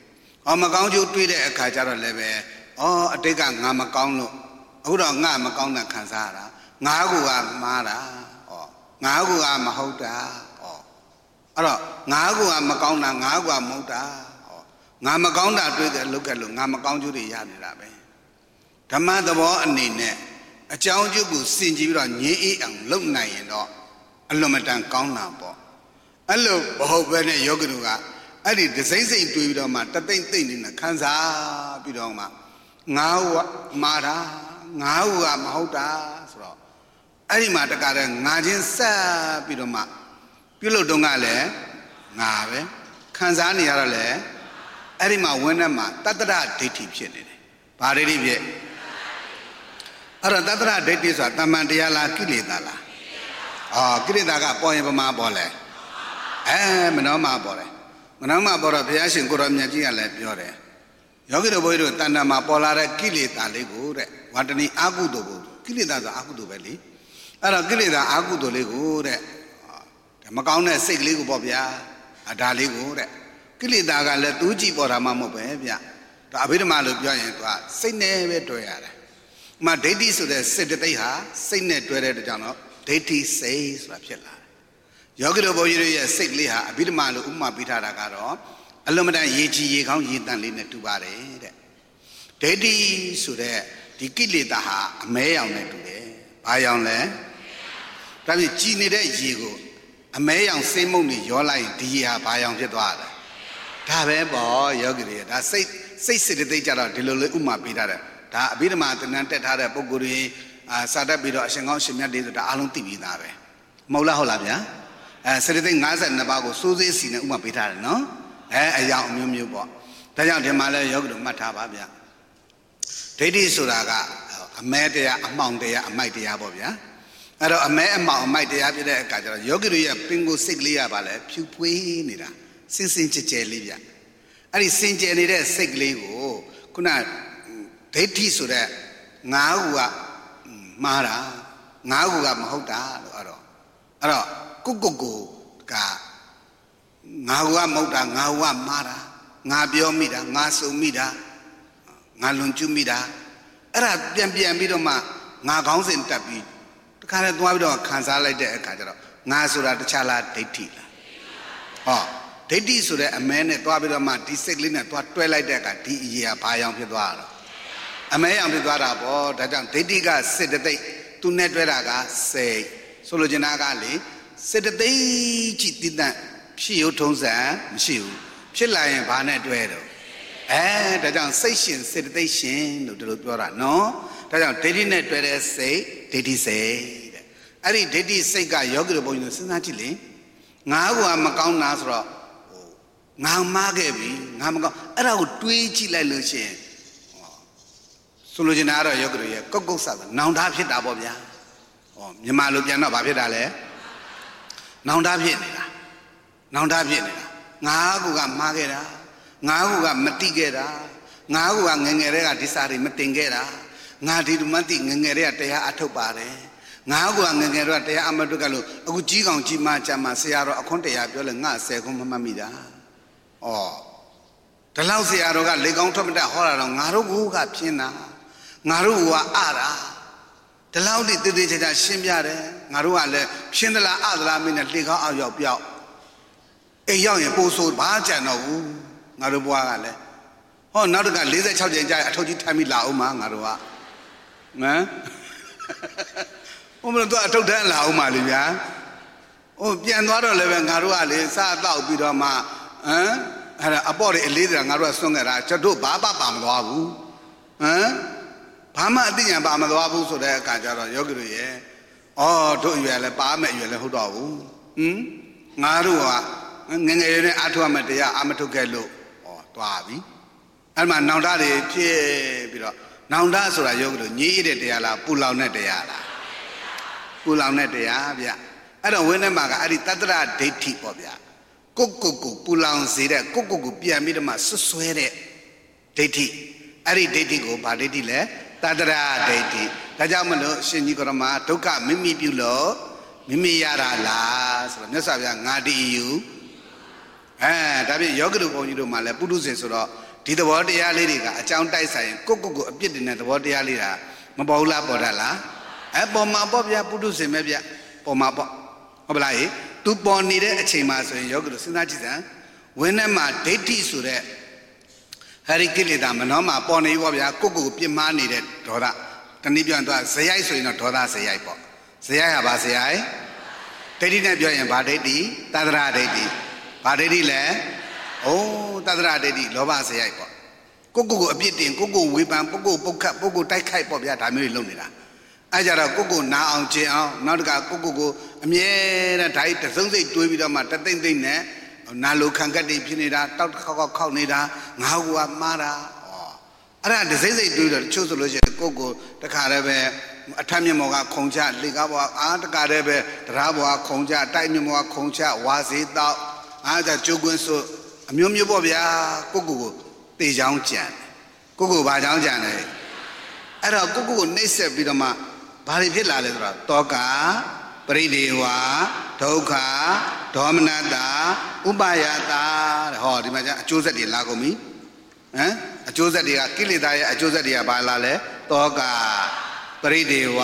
မကောင်းကျိုးတွေးတဲ့အခါကျတော့လည်းပဲအတိတ်ကငါမကောင်းလို့အခုတော့ငါမကောင်းတာခံစားရတာငါကူကမှားတာငါကူကမဟုတ်တာအဲ့တော့ငါကူကမကောင်းတာငါကူကမဟုတ်တာငါမကောင်းတာတွေးတယ်လုပ်ခဲ့လို့ငါမကောင်းကျိုးတွေရနေတာပဲဓမ္မသဘောအနေနဲ့အကြောင်းကျိုးကိုစင်ကြည့်ပြီးတော့ငြင်းအေးအောင်လုပ်နိုင်ရင်တော့အလွန်မတန်ကောင်းတာပေါ့အဲ့လိုမဟုတ်ဘဲနဲ့ယောဂီတို့ကအဲ့ဒီဒစိမ့်စိမ့်တွေးပြီးတော့မှတသိမ့်သိမ့်နေခံစားပြီးတော့မှငါကမာတာငါကမဟုတ်တာဆိုတော့အဲ့ဒီမှာတကားတဲ့ငါချင်းဆက်ပြီးတော့မှပြုလုပ်တော့ကလည်းငါပဲခံစားနေရတော့လေအဲ့ဒီမှာဝင်းထဲမှာတတ္တရဒိဋ္ဌိဖြစ်နေတယ်။ဘာဒိဋ္ဌိဖြစ်အဲ့တော့တတ္တရဒိဋ္ဌိဆိုတာတမန်တရားလားကိလေသာလားကိလေသာကပေါ်ရင်ပမာပေါ်လဲမနှောမှာပေါ်တယ်မနှောမှာပေါ်တော့ဘုရားရှင်ကိုရောမြတ်ကြီးကလည်းပြောတယ်ယောဂီတို့ဘုန်းကြီးတို့တဏ္ဍာမှာပေါ်လာတဲ့ကိလေသာလေးကိုတဲ့ဝတ္တနိအာကုသိုလ်ကိုကိလေသာဆိုအာကုသိုလ်ပဲလေအဲ့တော့ကိလေသာအာကုသိုလ်လေးကိုတဲ့မကောင်းတဲ့စိတ်ကလေးကိုပေါ့ဗျာဒါလေးကိုတဲ့ကိလေသာကလည်းသူကြည့်ပေါ်တာမှမဟုတ်ပဲဗျဒါအဘိဓမ္မာလို့ပြောရင်သူကစိတ်နဲ့ပဲတွေ့ရတယ်။ဒိဋ္ဌိဆိုတဲ့စေတသိက်ဟာစိတ်နဲ့တွေ့တဲ့ကြောင့်တော့ဒိဋ္ဌိစိတ်ဆိုတာဖြစ်လာတယ်။ယောဂီတို့ဘုန်းကြီးတို့ရဲ့စိတ်ကလေးဟာအဘိဓမ္မာလို့ဥပမာပေးထားတာကတော့အလုံးမတန်ရေကြည်ရေကောင်းရေတန်လေးနဲ့တူပါတယ်တဲ့။ဒိဋ္ဌိဆိုတဲ့ဒီကိလေသာဟာအမဲရောင်နဲ့တူတယ်။ဘာရောင်လဲ။ဒါပြင်ကြည်နေတဲ့ရေကိုအမဲရောင်စိတ်မုတ်နေရောလိုက်ရင်ဒီရေဟာဘာရောင်ဖြစ်သွားလဲ။ဒါပဲပေါ့ယောဂီတွေဒါစိတ်စေတသိက်ကြတော့ဒီလိုလေးဥပမာပေးထားတယ်ဒါအဘိဓမ္မာသင်္ကန်းတက်ထားတဲ့ပုဂ္ဂိုလ်တွေစာတတ်ပြီးတော့အရှင်ကောင်းရှင်မြတ်တွေဆိုတာအားလုံးသိပြီးသားပဲမဟုတ်လားဟုတ်လားဗျာစေတသိက်52ပါးကိုစိုးစေးစီနဲ့ဥပမာပေးထားတယ်နော်အယောင်အမျိုးမျိုးပေါ့ဒါကြောင့်ဒီမှာလဲယောဂီတို့မှတ်ထားပါဗျာဒိဋ္ဌိဆိုတာကအမဲတရားအမှောင်တရားအမိုက်တရားပေါ့ဗျာအဲ့တော့အမဲအမှောင်အမိုက်တရားဖြစ်တဲ့အခါကျတော့ယောဂီတို့ရဲ့ပင်ကိုယ်စိတ်ကလေးရပါလဲဖြူဖွေးနေတာစင်စင်ကြဲကြဲလေးဗျအဲ့ဒီစင်ကြဲနေတဲ့စိတ်ကလေးကိုခုနဒိဋ္ဌိဆိုတဲ့ငါးခုကမှားတာငါးခုကမဟုတ်တာလို့အဲ့တော့ကိုကငါးခုကမဟုတ်တာငါးခုကမှားတာငါပြောမိတာငါစုံမိတာငါလွန်ကျူးမိတာအဲ့ဒါပြန်ပြီးတော့မှငါခေါင်းစဉ်တက်ပြီးတခါလဲသွားပြီးတော့ခံစားလိုက်တဲ့အခါကျတော့ငါဆိုတာတခြားလားဒိဋ္ဌိလားဒိဋ္ဌိဆိုတဲ့အမဲနဲ့သွားပြီးတော့မှဒီစိတ်ကလေးနဲ့သွားတွဲလိုက်တဲ့အခါဒီအရေးကဘာရောင်ဖြစ်သွားတာအမဲရောင်ဖြစ်သွားတာပေါ့ဒါကြောင့်ဒိဋ္ဌိကစေတသိက်သူနဲ့တွဲတာကစိတ်ဆိုလိုချင်တာကလေစေတသိက်ကြည့်တည်တတ်ဖြစ်ရုံထုံးစံမရှိဘူးဖြစ်လာရင်ဘာနဲ့တွဲတော့ဒါကြောင့်စိတ်ရှင်စေတသိက်ရှင်လို့ဒီလိုပြောတာနော်ဒါကြောင့်ဒိဋ္ဌိနဲ့တွဲတဲ့စိတ်ဒိဋ္ဌိစိတ်တဲ့အဲ့ဒီဒိဋ္ဌိစိတ်ကယောဂီတို့ဘုန်းကြီးတို့စဉ်းစားကြည့်လေငါကမကောင်းတာဆိုတော့ငါမှားခဲ့ပြီငါမကောင်းအဲ့ဒါကိုတွေးကြည့်လိုက်လို့ရှိရင်ဆိုလိုချင်တာကတော့ယောဂီတို့ရဲ့ကုတ်ကုတ်ဆာနောင်တဖြစ်တာပေါ့ဗျာမြန်မာလိုပြန်တော့ဘာဖြစ်တာလဲနောင်တဖြစ်နေတာငါကမှားခဲ့တာငါကမတိခဲ့တာငါကငငယ်တွေကဒီစာတွေမတင်ခဲ့တာငါဒီမတိငငယ်တွေကတရားအထုတ်ပါတယ်ငါကငငယ်တွေကတရားအမထုတ်ကလို့အခုကြီးကောင်ကြီးမကြမှာဆရာတော်အခွန်းတရားပြောလဲငါ10ခွန်းမမှတ်မိတာဒီလောက်ဆရာတော်ကလေကောင်းထွက်မတတ်ဟောတာတော့ငါတို့ကဖြင်းတာငါတို့ကအတာဒီလောက်တည်တည်ချာရှင်းပြတယ်ငါတို့ကလည်းဖြင်းသလားအသလားမင်းနဲ့လေကောင်းအောင်ရောက်ပြောက်အိမ်ရောက်ရင်ပို့ဆိုဘာကြံတော့ဘူးငါတို့ဘွားကလည်းနောက်တက46ကျင်ကြာအထုတ်ကြီးထိုင်ပြီးလာအောင်မှာငါတို့ကမလို့အထုတ်ထမ်းလာအောင်မှာလေဗျာပြန်သွားတော့လည်းပဲငါတို့ကလေစားတော့ပြီးတော့မှအဲ့ဒါအပေါ့တွေအလေးတွေကငါတို့ကစွန့်ခဲ့တာကျွန်တော်ဘာပါမသွားဘူးဘာမှအသိဉာဏ်ပါမသွားဘူးဆိုတဲ့အခါကျတော့ယောဂီတို့ရဲ့တို့အရွယ်လည်းပါမယ်အရွယ်လည်းဟုတ်တော့ဘူးငါတို့ကငငယ်လေးနဲ့အထုရမယ်တရားအမထုတ်ခဲ့လို့သွားပြီအဲ့မှာနောင်တတွေဖြစ်ပြီးတော့နောင်တဆိုတာယောဂီတို့ညည်းတဲ့တရားလားပူလောင်တဲ့တရားလားပူလောင်တဲ့တရားဗျအဲ့တော့ဝိနည်းမှာကအဲ့ဒီတတ္တရဒိဋ္ဌိပေါ့ဗျကိုပူလောင်စေတဲ့ကိုပြန်ပြီးတော့မှဆွဆွဲတဲ့ဒိဋ္ဌိအဲ့ဒီဒိဋ္ဌိကိုဗာဒိဋ္ဌိလဲတတ္တရဒိဋ္ဌိဒါကြောင့်မလို့ရှင်ကြီးကရမဒုက္ခမိမိပြုလို့မိမိရတာလားဆိုတော့မြတ်စွာဘုရားငါတည်ယူဒါဖြင့်ယောဂီတို့ဘုန်းကြီးတို့မှလည်းပုထုဇဉ်ဆိုတော့ဒဒီသဘောတရားလေးတွေကအကြောင်းတိုက်ဆိုင်ကိုအပြစ်တင်တဲ့သဘောတရားလေးတာမပေါ်ဘူးလားပေါ်တာလားပေါ်မှာပေါ့ဗျာပုထုဇဉ်ပဲဗျပေါ်မှာပေါ့ဟုတ်ပလားဟေ့သူပေါ်နေတဲ့အချိန်မှာဆိုရင်ယောဂီတို့စဉ်းစားကြည့်စမ်းဝင်းထဲမှာဒိဋ္ဌိဆိုတဲ့ဟရိကိလေသာမနှောမှာပေါ်နေပေါ့ဗျာကိုပြစ်မှားနေတဲ့ဒေါသတနည်းပြောရင်တော့ဇယိုက်ဆိုရင်တော့ဒေါသဇယိုက်ပေါ့ဇယိုက်ဟာဘာဇယိုက်ဒိဋ္ဌိနဲ့ပြောရင်ဘာဒိဋ္ဌိသတ္တရဒိဋ္ဌိဘာဒိဋ္ဌိလဲသတ္တရဒိဋ္ဌိလောဘဇယိုက်ပေါ့ကိုအပြစ်တင်ကိုဝေဖန်ပုတ်ခတ်တိုက်ခိုက်ပေါ့ဗျာဒါမျိုးတွေလုပ်နေတာအဲကြတော့ကိုနာအောင်ကျင်အောင်နောက်တကကိုအမြဲတမ်းဓာတ်တစုံစိတ်တွေးပြီးတော့မှတသိမ့်သိမ့်နဲ့နာလိုခံကတ်တွေဖြစ်နေတာတောက်ခောက်နေတာငါကမှားတာအဲ့ဒါတစိမ့်စိတ်တွေးတော့တချို့ဆိုလို့ရှိရင်ကိုတခါတည်းပဲအထက်မြင့်မော်ကခုံချလေကားဘောတခါတည်းပဲတရားဘောကခုံချတိုက်မြင့်မော်ကခုံချဝါစေးတောက်အားကြကျိုးကွင်းဆိုအမျိုးမျိုးပေါ့ဗျာကိုတေချောင်းကြံကိုဘာချောင်းကြံလဲအဲ့တော့ကိုနှိမ့်ဆက်ပြီးတော့မှဘာတွေဖြစ်လာလဲဆိုတော့တောကပရိဒေဝဒုက္ခဒေါမနတာဥပါယတာတဲ့ဟောဒီမှာကျအကျိုးဆက်တွေလာကုန်ပြီအကျိုးဆက်တွေကကိလေသာရဲ့အကျိုးဆက်တွေကဘာလာလဲတောကပရိဒေဝ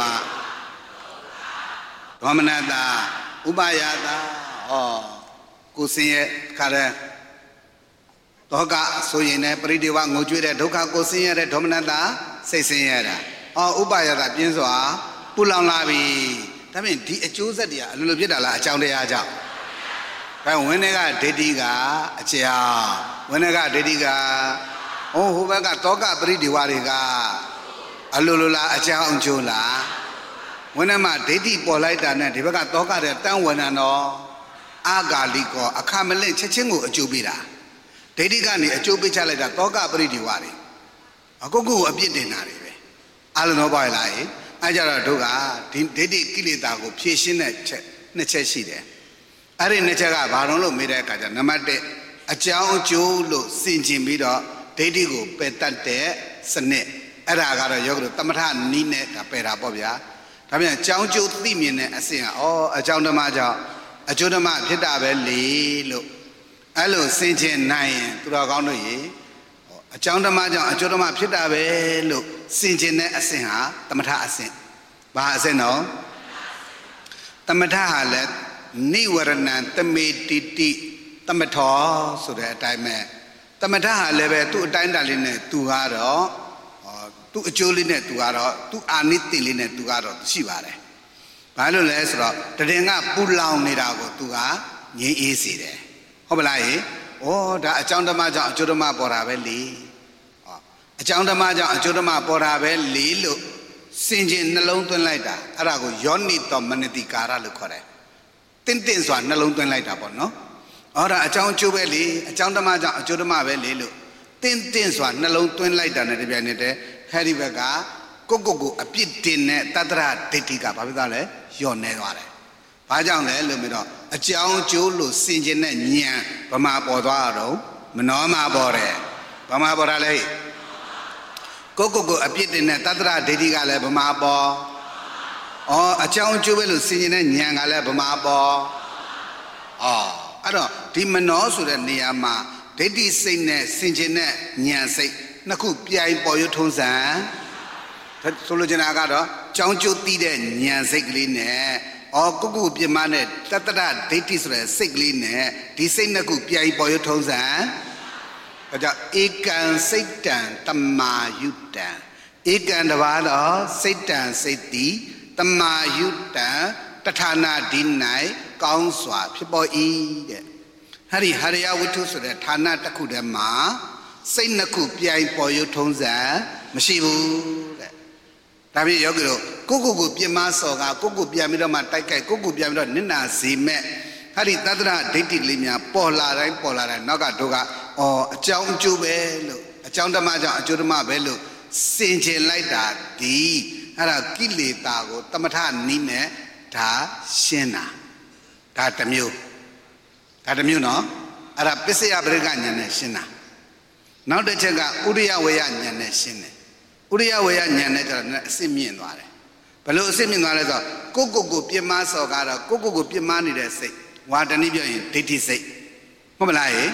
ဒေါမနတာဥပါယတာကိုစင်ရဲ့ခါတဲ့တောကဆိုရင်လည်းပရိဒေဝငိုကြွေးတဲ့ဒုက္ခကိုဆင်းရဲတဲ့ဒေါမနတာစိတ်ဆင်းရဲတာဥပါယတာပြင်းစွာပူလောင်လာပြီဒါဖြင့်ဒီအကျိုးဆက်တွေကအလိုလိုဖြစ်တာလားအကြောင်းတရားကြောင့်ဝင်းတွေကဒိဋ္ဌိကအကြောင်းဝင်းတွေကဒိဋ္ဌိကဟိုဘက်ကတောကပရိဒေဝတွေကအလိုလိုလားအကြောင်းအကျိုးလားဝင်းထဲမှာဒိဋ္ဌိပေါ်လိုက်တာနဲ့ဒီဘက်ကတောကတဲ့တန်းဝင်တာတော့အာဂါလိကောအခမလင့်ချက်ချင်းကိုအကျိုးပေးတာဒိဋ္ဌိကနေအကျိုးပေးချလိုက်တာတောကပရိဒေဝတွေကိုအပြစ်တင်တာတွေပဲအလုံးတော့ပါလားအဲကြတော့တို့ကဒီဒိဋ္ဌိကိလေသာကိုဖြည့်ရှင်းတဲ့ချက်နှစ်ချက်ရှိတယ်အဲ့ဒီနှစ်ချက်ကဘာလို့မေးတဲ့အခါကျနံပါတ်1အကြောင်းအကျိုးလို့စင်ကျင်ပြီးတော့ဒိဋ္ဌိကိုပယ်တတ်တဲ့စနစ်အဲ့ဒါကတော့ယောဂတို့သမထနီးနဲ့ဒါပယ်တာပေါ့ဗျာဒါပြန်အကြောင်းကျိုးသိမြင်တဲ့အစဉ်ကအကြောင်းဓမ္မကြောင့်အကျိုးဓမ္မဖြစ်တာပဲလေလို့အဲ့လိုစင်ကျင်နိုင်ရင်သူတော်ကောင်းတို့ရေအကြောင်းဓမ္မကြောင့်အကျိုးဓမ္မဖြစ်တာပဲလို့စင်ကျင်တဲ့အစဉ်ဟာသမထအစဉ်ဘာအစဉ်တော့သမထဟာလည်းနိဝရဏံတမေတိတိသမထောဆိုတဲ့အတိုင်းပဲသမထဟာလည်းပဲသူ့အတိုင်းတာလေးနဲ့သူကတော့သူ့အကျိုးလေးနဲ့သူကတော့သူ့အာနိသင်လေးနဲ့သူကတော့ရှိပါတယ်ဘာလို့လဲဆိုတော့တရင်ကပူလောင်နေတာကိုသူကငြိမ်းအေးစေတယ်ဟုတ်ပလားဟေ့ဒါအကြောင်းဓမ္မကြောင့်အကျိုးဓမ္မပေါ်တာပဲလေအကြောင်းဓမ္မကြောင့်အကျိုးဓမ္မပေါ်တာပဲလေလို့စင်ကျင်နှလုံးသွင်းလိုက်တာအဲ့ဒါကိုယောနိတောမနတိကာရလို့ခေါ်တယ်တင့်စွာနှလုံးသွင်းလိုက်တာပေါ့နော်ဒါအကြောင်းအကျိုးပဲလေအကြောင်းဓမ္မကြောင့်အကျိုးဓမ္မပဲလေလို့တင့်စွာနှလုံးသွင်းလိုက်တာနဲ့တပြိုင်နက်တည်းဟဲ့ဒီဘက်ကကိုအပြစ်တင်တဲ့တတ္တရဒိဋ္ဌိကဘာဖြစ်သွားလဲလျော့နေသွားတယ်ဘာကြောင့်လဲလို့မြင်တော့အကြောင်းကျိုးလို့စင်ကျင်တဲ့ဉာဏ်ဗမာပေါ်သွားတော့မနောမှာပေါ်တယ်ဗမာပေါ်တာလေကိုအပြစ်တင်တဲ့တတ္တရဒိဋ္ဌိကလည်းဗမာပေါ်အကြောင်းကျိုးပဲလို့စင်ကျင်တဲ့ဉာဏ်ကလည်းဗမာပေါ်အဲ့တော့ဒီမနောဆိုတဲ့နေရာမှာဒိဋ္ဌိစိတ်နဲ့စင်ကျင်တဲ့ဉာဏ်စိတ်နှစ်ခုပြိုင်ပေါ်ရထုံးစံဆိုလိုချင်တာကတော့ကြောင်းကျိုးသိတဲ့ဉာဏ်စိတ်ကလေးနဲ့ကိုပြမနဲ့တတ္တရဒိဋ္ဌိဆိုတဲ့စိတ်ကလေးနဲ့ဒီစိတ်နှစ်ခုပြိုင်ပေါ်ရထုံးစံဒါကြောင့်ဧကံစိတ်တံတမာယုတံဧကံတပါးတော့စိတ်တံစိတ်တိတမာယုတံတထာနာဒီ၌ကောင်းစွာဖြစ်ပေါ်၏တဲ့ဟရိဟရိယဝတ္ထုဆိုတဲ့ဌာနတစ်ခုတည်းမှာစိတ်နှစ်ခုပြိုင်ပေါ်ရထုံးစံမရှိဘူးတဲ့ဒါဖြင့်ယောဂီတို့ကိုပြင်းမစော်ကကိုပြန်ပြီးတော့မှတိုက်ကြိုက်ကိုပြန်ပြီးတော့နစ်နာစေမဲ့ဟရိတတ္တရဒိဋ္ဌိလေးများပေါ်လာတိုင်းနောက်ကတို့ကအကြောင်းအကျိုးပဲလို့အကြောင်းဓမ္မကြောင့်အကျိုးဓမ္မပဲလို့စင်ကြင်လိုက်တာဒီအဲ့ဒါကိလေသာကိုသမထနီးနဲ့ဒါရှင်းတာဒါတစ်မျိုးနော်အဲ့ဒါပစ္စယပရိက္ခဉာဏ်နဲ့ရှင်းတာနောက်တစ်ချက်ကဥရိယဝေယဉာဏ်နဲ့ရှင်းတယ်ဥရိယဝေယဉာဏ်နဲ့ကျတော့အစစ်မြင့်သွားတယ်ဘယ်လိုအစစ်မြင့်သွားလဲဆိုတော့ကိုပြင်းမစော်ကတော့ကိုပြင်းမနေတဲ့စိတ်ဝါတနည်းပြောရင်ဒိဋ္ဌိစိတ်ဟုတ်မလားဟေ့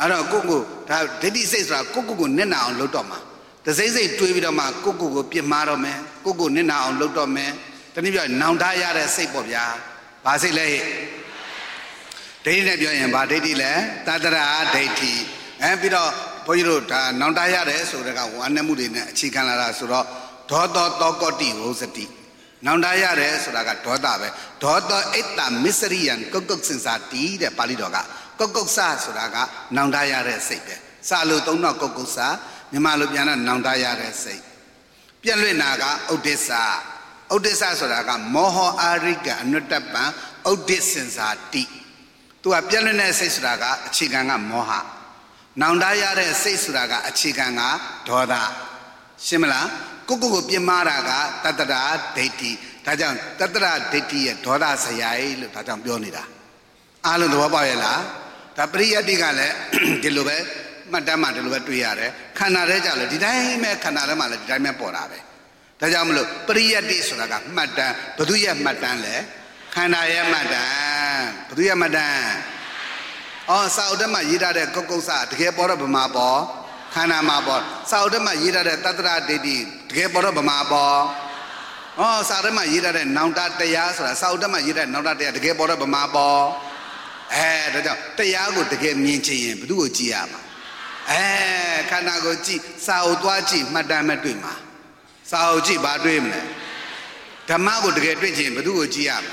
đó cô đã thế đi xây ra cô nên nào lâu đó mà thế xây truy đó mà cô biết mà đó mẹ cô nên nào lâu đó mẹ thế nên bây giờ nào đã ra để xây bỏ ra bà xây lấy thế này bây giờ bà thế đi lấy ta ra thế thì em bây giờ bây giờ ta nào đã ra để số cái quan niệm gì này chỉ cần là số đó đó có đi vô sự đi nào đã ra để số cái đó về đó ít ta mystery anh có sinh ra đi để Pali đó cả có sa số cái nào đã ra để xây cái sa lưu tông nó có sa nhưng mà lúc bây giờ nào đã ra để xây bây giờ là cái Odessa số cái moho ariga nó tập bản Odessa đi tôi bây giờ này xây số cái chỉ cần cái moha nào đã ra để xây số cái chỉ cần cái đó da xem là cô biết mà ra cái tát ra thế thì ta chẳng tát ra thế thì đó da xây ai lúc ta chẳng biết gì đó luôn đó bao nhiêu là ta bây giờ đi cái này cái lúc ấy mà đam mà lúc ấy tuổi rồi khán giả đấy chả là đi đây mẹ khán giả đấy mà là đi đây mẹ bỏ ra vậy ta chẳng một lúc bây giờ đi số cái mà đam bắt đầu giờ mà đam đấy khán giả giờ mà đam bắt đầu giờ mà đam sau đó mà gì ra đấy có sa thì cái bỏ ra bầm mà bỏ khán giả mà bỏ sau đó mà gì ra đấy tát ra thế thì cái bỏ ra bầm mà bỏ sau đó mà gì ra đấy nòng ta tây á số sau đó mà gì ra nòng ta tây á thì cái bỏ ra bầm mà bỏ đó cho tây á của cái miền Tây bắt đầu chỉ à mà khán giả của chỉ sau đó chỉ mà đam mà tuổi mà sau chỉ ba tuổi mà tham gia của cái tuổi chỉ bắt đầu chỉ à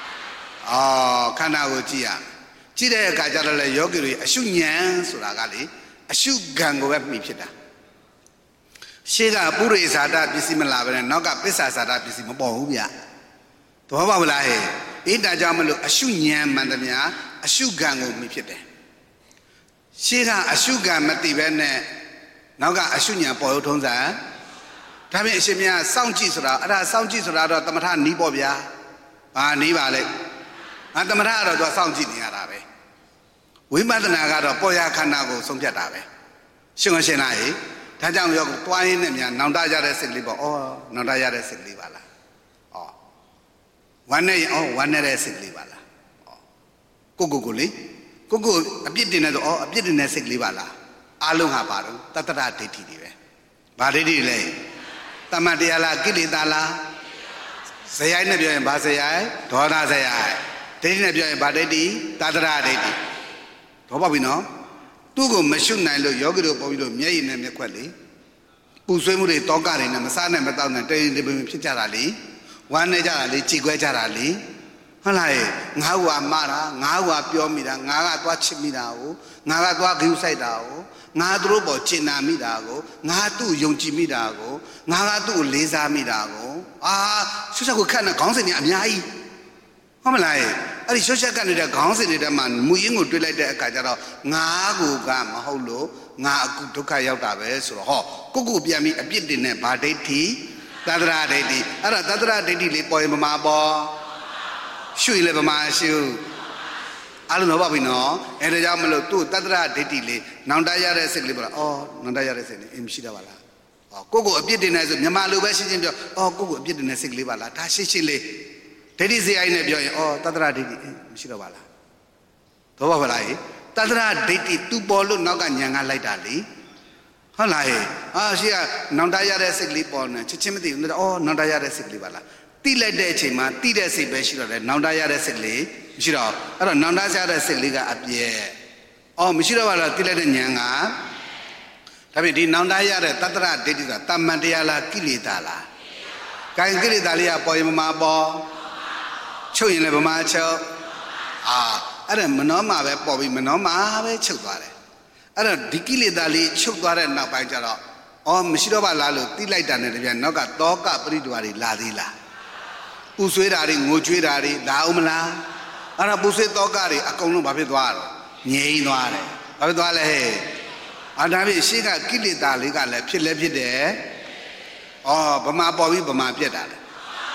khán giả của chỉ à chỉ để cái cho là yêu cái rồi asuh nhang số là cái gì asuh gang của mìnhဖြစ်တာရှေ့ကပုရိသတာပစ္စည်းမလာဘဲနဲ့နောက်ကပစ္ဆာသတာပစ္စည်းမပေါ်ဘူးဗျသဘောပေါက်လားဟဲ့အေးဒါကြောင့်မလို့အရှုဉဏ်မှန်သမျှအရှုခံကိုမိဖြစ်တယ်ရှေ့ကအရှုခံမသိဘဲနဲ့နောက်ကအရှုဉဏ်ပေါ်ရုံထုံးစံဒါဖြင့်အရှင်မြတ်စောင့်ကြည့်ဆိုတာအဲ့ဒါစောင့်ကြည့်ဆိုတာတော့သမထနီးပေါ့ဗျာဘာနီးပါလဲသမထကတော့သူစောင့်ကြည့်နေရတာပဲဝိပဿနာကတော့ပေါ်ရခန္ဓာကိုဆုံးဖြတ်တာပဲရှင်းမရှင်းလားဟဲ့ဒါကြောင့်ရောတွားရင်းနဲ့များနောင်တရတဲ့စိတ်လေးပေါ့နောင်တရတဲ့စိတ်လေးပါလားဝမ်းနဲ့ဝမ်းနဲ့စိတ်လေးပါလားကိုလေကိုအပြစ်တင်နေဆိုအပြစ်တင်တဲ့စိတ်လေးပါလားအလုံးဟာပါတော့တတ္တရဒိဋ္ဌိတွေပဲဘာဒိဋ္ဌိလဲတမန်တရားလားကိလေသာလားဇယိုင်းနဲ့ပြောရင်ဘာဇယိုင်းဒေါသဇယိုင်းဒိဋ္ဌိနဲ့ပြောရင်ဘာဒိဋ္ဌိတတ္တရဒိဋ္ဌိတော့ပါပြီနော်သူ့ကိုမရှုနိုင်လို့ယောဂီတို့ပေါ်ပြီးလို့မျက်ရည်နဲ့မျက်ခွက်လေပူဆွေးမှုတွေတောကတွေနဲ့မစားနဲ့မတောက်နဲ့တိမ်တိမ်ဖြစ်ကြတာလေဝမ်းနေကြတာလေကြည်ခွဲကြတာလေဟုတ်လားငါ့ဟွာမှားတာငါ့ဟွာပြောမိတာငါကသွားချစ်မိတာကိုငါကသွားဂရုစိုက်တာကိုငါတို့ပေါ်ကျင်နာမိတာကိုငါသူ့ယုံကြည်မိတာကိုငါကသူ့ကိုလေးစားမိတာကိုဆွတ်ကိုခတ်နေခေါင်းစဉ်တွေအများကြီးဟုတ်မလားအဲ့ဒီဆွတ်ကနေတဲ့ခေါင်းစဉ်တွေထဲမှာမူရင်းကိုတွေးလိုက်တဲ့အခါကျတော့ငါကိုကမဟုတ်လို့ငါအခုဒုက္ခရောက်တာပဲဆိုတော့ကိုပြန်ပြီးအပြစ်တင်တဲ့ဗာဒိဋ္ဌိတတ္တရဒိဋ္ဌိအဲ့ဒါတတ္တရဒိဋ္ဌိလေးပေါ်ရင်ဗမာပေါ်ရှုရင်လည်းဗမာရှုအဲ့လိုတော့ပါပြီနော်အဲ့ဒါကြောင့်မလို့သူ့တတ္တရဒိဋ္ဌိလေးနောင်တရတဲ့စိတ်လေးပေါ့နောင်တရတဲ့စိတ်လေးမရှိတော့ပါလားကိုအပြစ်တင်နေဆိုမြန်မာလိုပဲရှင်းရှင်းပြောကိုအပြစ်တင်နေစိတ်လေးပါလားဒါရှင်းရှင်းလေးဒိဋ္ဌိစိတ်အိုင်းနဲ့ပြောရင်တတ္တရဒိဋ္ဌိမရှိတော့ပါလားတော့ပါလားတတ္တရဒိဋ္ဌိသူပေါ်လို့နောက်ကညံကလိုက်တာလေဟုတ်လားရှိကနောင်တရတဲ့စိတ်လေးပေါ်နေချစ်ချင်းမသိဘူးနောင်တရတဲ့စိတ်လေးပါလားတိလိုက်တဲ့အချိန်မှာတိတဲ့စိတ်ပဲရှိတော့တယ်နောင်တရတဲ့စိတ်လေးမရှိတော့အဲ့တော့နောင်တရတဲ့စိတ်လေးကအပြည့်မရှိတော့ပါလားတိလိုက်တဲ့ညံကဒါဖြင့်ဒီနောင်တရတဲ့တတ္တရဒိဋ္ဌိဆိုတာတမန်တရားလားကိလေသာလားကံကိလေသာလေးကပေါ်ရင်မပေါ်ချုပ်ရင်လည်းဗမာချုပ်အဲ့ဒါမနှောမှာပဲပေါ်ပြီးမနှောမှာပဲချုပ်သွားတယ်အဲ့တော့ဒီကိလေသာလေးချုပ်သွားတဲ့နောက်ပိုင်းကျတော့မရှိတော့ပါလားလို့တိလိုက်တာနဲ့တပြိုင်နောက်ကတောကပရိဒဝါတွေလာသေးလားပူဆွေးတာတွေငိုကြွေးတာတွေလာအောင်မလားအဲ့ဒါပူဆွေးတောကတွေအကုန်လုံးဘာဖြစ်သွားတော့ငြိမ်းသွားတယ်ဘာဖြစ်သွားလဲဒါဖြင့်ရှေ့ကကိလေသာလေးကလည်းဖြစ်လဲဖြစ်တယ်ဗမာပေါ်ပြီးဗမာပြက်တာလေ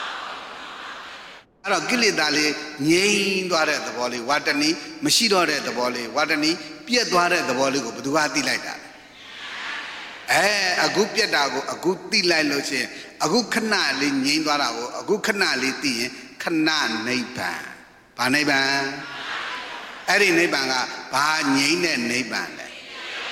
အဲ့တော့ကိလေသာလေးငြိမ်းသွားတဲ့သဘောလေးဝါတဏီမရှိတော့တဲ့သဘောလေးဝါတဏီပြက်သွားတဲ့သဘောလေးကိုဘယ်သူကသိလိုက်တာလဲအခုပြက်တာကိုအခုသိလိုက်လို့ချင်းအခုခဏလေးငြိမ်းသွားတာကိုအခုခဏလေးသိရင်ခဏနိဗ္ဗာန်ဘာနိဗ္ဗာန်အဲ့ဒီနိဗ္ဗာန်ကဘာငြိမ်းတဲ့နိဗ္ဗာန်လဲ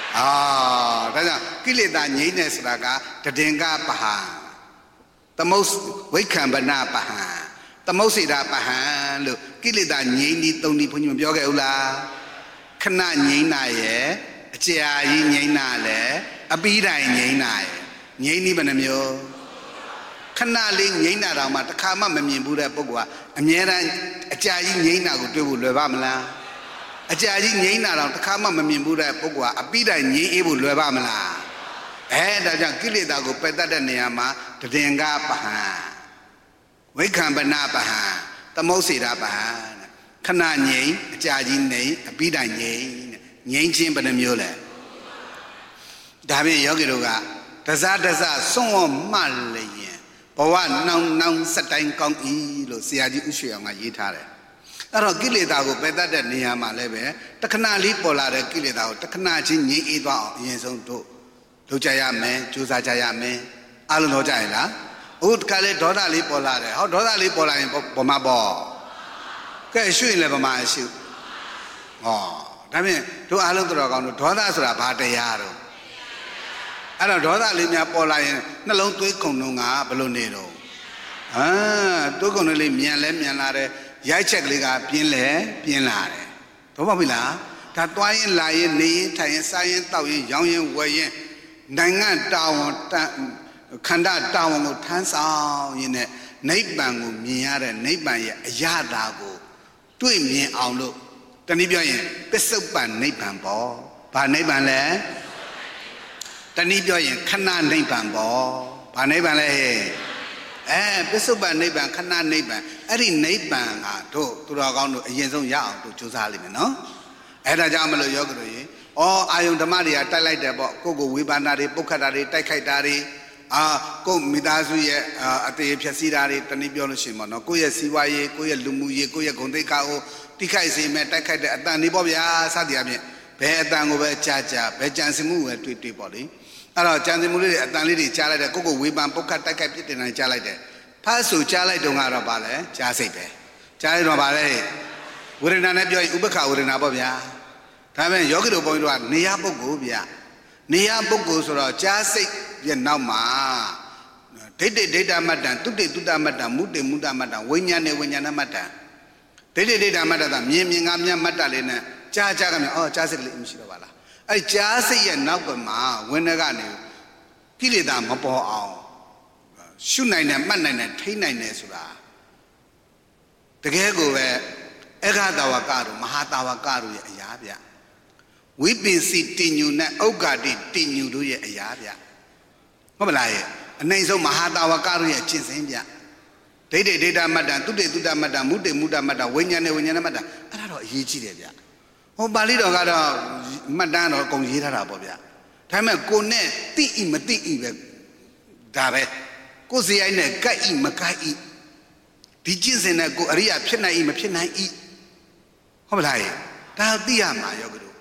ဒါကြောင့်ကိလေသာငြိမ်းတယ်ဆိုတာကတည်ငါပဟံသမုတ်ဝိခံပနာပဟံသမုတ်စေတာပဟံလို့ကိလေသာငြိမ်းဒီသုံးဒီဘုန်းကြီးမပြောခဲ့ဘူးလားခဏငြိမ်းတာရဲ့အကြာကြီးငြိမ်းတာလေအပြီးတိုင်ငြိမ်းတာရဲ့ငြိမ်းဒီဘယ်နှမျိုးခဏလေးငြိမ်းတာတော့မှတစ်ခါမှမမြင်ဘူးတဲ့ပုဂ္ဂိုလ်ကအမြဲတမ်းအကြာကြီးငြိမ်းတာကိုတွေ့ဖို့လွယ်ပါမလားအကြာကြီးငြိမ်းတာတော့တစ်ခါမှမမြင်ဘူးတဲ့ပုဂ္ဂိုလ်ကအပြီးတိုင်ငြိမ်းအေးဖို့လွယ်ပါမလားဒါကြောင့်ကိလေသာကိုပယ်တတ်တဲ့နေရာမှာတည်ငါပဟံဝိခံပနာပဟံသမုတ်စေတာပဟံခဏငြိမ်းအကြာကြီးငြိမ်းအပြီးတိုင်ငြိမ်းငြိမ်းချင်းဘယ်နှမျိုးလဲဒါဖြင့်ယောဂီတို့ကတစားစွန့်ဝမှလျင်ဘဝနောင်စတိုင်းကောင်းဤလို့ဆရာကြီးဥရွှေအောင်ကရေးထားတယ်အဲ့တော့ကိလေသာကိုပယ်တတ်တဲ့နေရာမှာလည်းပဲတခဏလေးပေါ်လာတဲ့ကိလေသာကိုတခဏချင်းငြိမ်းအေးသွားအောင်အရင်ဆုံးတို့လုပ်ကြရမယ်ကြိုးစားကြရမယ်အားလုံးတော့ကြရလားအခုတခါလေဒေါသလေးပေါ်လာတယ်ဟောဒေါသလေးပေါ်လာရင်ပေါ်မှာပေါ့ကဲရွှေ့လည်းပေါ်မှာရှိဒါဖြင့်တို့အားလုံးတော်ကောင်းတို့ဒေါသဆိုတာဘာတရားတော့အဲ့တော့ဒေါသလေးများပေါ်လာရင်နှလုံးသွေးခုန်လုံးကဘယ်လိုနေတော့သွေးခုန်လေးမြန်လဲမြန်လာတယ်ရိုက်ချက်ကလေးကပြင်းလာတယ်တော့ပါပြီလားဒါသွားရင်လာရင်နေရင်ထိုင်ရင်စားရင်တောက်ရင်ရောင်းရင်ဝယ်ရင်နိုင်ငံတာဝန်ခန္ဓာတာဝန်ကိုထမ်းဆောင်ရင်းနဲ့နိဗ္ဗာန်ကိုမြင်ရတဲ့နိဗ္ဗာန်ရဲ့အရာတာကိုတွေ့မြင်အောင်လို့တနည်းပြောရင်ပစ္စုပန်နိဗ္ဗာန်ပေါ့ဘာနိဗ္ဗာန်လဲတနည်းပြောရင်ခဏနိဗ္ဗာန်ပေါ့ဘာနိဗ္ဗာန်လဲပစ္စုပန်နိဗ္ဗာန်ခဏနိဗ္ဗာန်အဲ့ဒီနိဗ္ဗာန်ကတို့သူတော်ကောင်းတို့အရင်ဆုံးရအောင်တို့ကြိုးစားလိမ့်မယ်နော်အဲ့ဒါကြောင့်မလို့ယောဂတို့ရေအာယုံဓမ္မတွေကတိုက်လိုက်တယ်ပေါ့ကိုဝေဘာနာတွေပုတ်ခတ်တာတွေတိုက်ခိုက်တာတွေကိုမိသားစုရဲ့အသေးဖြည့်စည်းတာတွေတနည်းပြောလို့ရှိရင်ပေါ့နော်ကိုယ့်ရဲ့စီးပွားရေးကိုယ့်ရဲ့လူမှုရေးကိုယ့်ရဲ့ဂုဏ်သိက္ခာကိုတိခိုက်စေမဲ့တိုက်ခိုက်တဲ့အတန်တွေပေါ့ဗျာစသည်အပြင်ဘယ်အတန်ကိုပဲကြားဘယ်ကြံစည်မှုပဲတွေ့ပေါ့လေအဲ့တော့ကြံစည်မှုလေးတွေအတန်လေးတွေကြားလိုက်တယ်ကိုဝေဘာပုတ်ခတ်တိုက်ခိုက်ပြစ်တင်တိုင်းကြားလိုက်တယ်ဖတ်ဆိုကြားလိုက်တော့ကတော့ဗာလဲကြားစိတ်ပဲကြားရတော့ဗာလဲဝေဒနာနဲ့ပြောရင်ဥပ္ပခဝေဒနာပေါ့ဗျာဒါပေမဲ့ယောဂီတို့ဘုန်းကြီးတို့ကနေရပုဂ္ဂိုလ်ဗျာနေရပုဂ္ဂိုလ်ဆိုတော့ကြားစိတ်ရဲ့နောက်မှာဒိဋ္ဌိဒိဋ္ဌမတ္တံတုတ္တိတုတ္တမတ္တံမုတ္တိမုတ္တမတ္တံဝိညာဏေဝိညာဏမတ္တံဒိဋ္ဌိဒိဋ္ဌမတ္တသာမြင်ငါမြတ်မတ္တလေးနဲ့ကြားကမြကြားစိတ်ကလေးမရှိတော့ပါလားအဲ့ကြားစိတ်ရဲ့နောက်ကမှာဝိနည်းကနေကိလေသာမပေါ်အောင်ရှုနိုင်တယ်မှတ်နိုင်တယ်ထိနိုင်တယ်ဆိုတာတကယ်ကိုပဲအဂတဝကတို့မဟာတဝကတို့ရဲ့အရာဗျဝိပင်စီတင်ညူနဲ့ဥက္ကာတိတင်ညူတို့ရဲ့အရာဗျဟုတ်မလားရဲ့အနိုင်ဆုံးမဟာတဝကတို့ရဲ့ကျင့်စဉ်ဗျဒိဋ္ဌိဒိဋ္ဌမတ္တတုတ္တိတုတ္တမတ္တမုတ္တိမုတ္တမတ္တဝိညာဏေဝိညာဏမတ္တအဲ့ဒါတော့အရေးကြီးတယ်ဗျဟောပါဠိတော်ကတော့မှတ်တမ်းတော့အကုန်ရေးထားတာပေါ့ဗျဒါပေမဲ့ကိုနဲ့တိဤမတိဤပဲဒါပဲကိုယ်စရိုက်နဲ့ကြိုက်ဤမကြိုက်ဤဒီကျင့်စဉ်နဲ့ကိုအရိယာဖြစ်နိုင်ဤမဖြစ်နိုင်ဤဟုတ်မလားရဲ့ဒါသိရမှာယောဂီတို့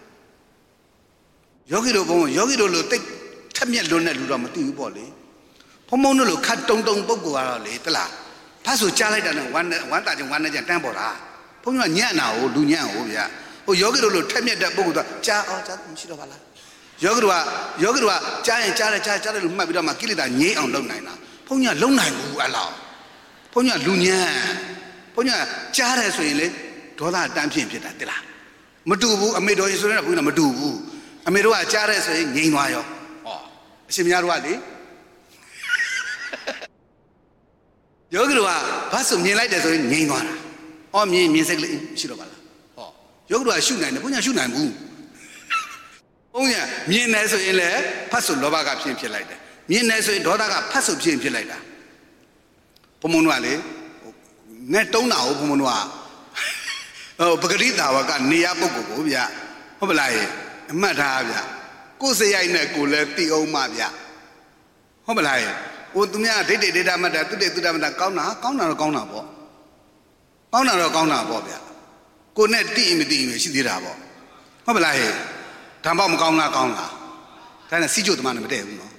ဘုံယောဂီတို့လို့တိတ်ထက်မြက်လွန်းတဲ့လူတော့မသိဘူးပေါ့လေဘုံတို့လို့ခတ်တုံပုဂ္ဂိုလ်ကတော့လေတလားဖတ်ဆိုကြားလိုက်တာနဲ့ဝမ်းတာချင်းဝမ်းနဲ့ချင်းတန်းပေါ်တာဘုံကညံ့တာဟိုလူညံ့ဟိုဗျာဟိုယောဂီတို့လို့ထက်မြက်တဲ့ပုဂ္ဂိုလ်တော့ကြားမရှိတော့ပါလားယောဂီတို့ကကြားရင်ကြားတယ်လို့မှတ်ပြီးတော့မှကိလေသာငြိမ်းအောင်လုပ်နိုင်တာဘုံကလုံနိုင်ဘူးအဲ့လောက်ဘုံကလူညံ့ဘုံကကြားတယ်ဆိုရင်လေဒေါသတန်းဖြစ်တာတိလားမတူဘူးအမေတော်ကြီးဆိုရင်ဘုံကမတူဘူးအမေတို့ကကြားတယ်ဆိုရင်ငြိမ်းသွားရောအရှင်များတို့ကလေယောဂီတို့ကဘာဆိုမြင်လိုက်တယ်ဆိုရင်ငြိမ်းသွားတာမြင်စိတ်ကလေးရှိတော့ပါလားယောဂီတို့ကရှုနိုင်တယ်ဘုံကရှုနိုင်ဘူးဘုံကမြင်တယ်ဆိုရင်လည်းဖတ်ဆိုလောဘကဖြစ်လိုက်တယ်မြင်တယ်ဆိုရင်ဒေါသကဖတ်ဆိုဖြစ်လိုက်တာဘုံတို့ကလေနဲ့တုံးတာကိုဘုံတို့ကပဂရိတာဝကနေရပုဂ္ဂိုလ်ကိုဗျဟုတ်ပလားရဲ့အမှတ်ထားဗျကိုယ်စရိုက်နဲ့ကိုယ်လည်းသိအောင်မှဗျဟုတ်ပလားရဲ့ဟိုသူများဒိဋ္ဌိဒိဋ္ဌမတ္တတုတ္တိတုတ္တမတ္တကောင်းတာတော့ကောင်းတာပေါ့ဗျကိုယ်နဲ့တိမတိမရှိသေးတာပေါ့ဟုတ်ပလားရဲ့ဓမ္မမကောင်းလားဒါနဲ့စီးကျုပ်သမားနဲ့မတည့်ဘူးနော်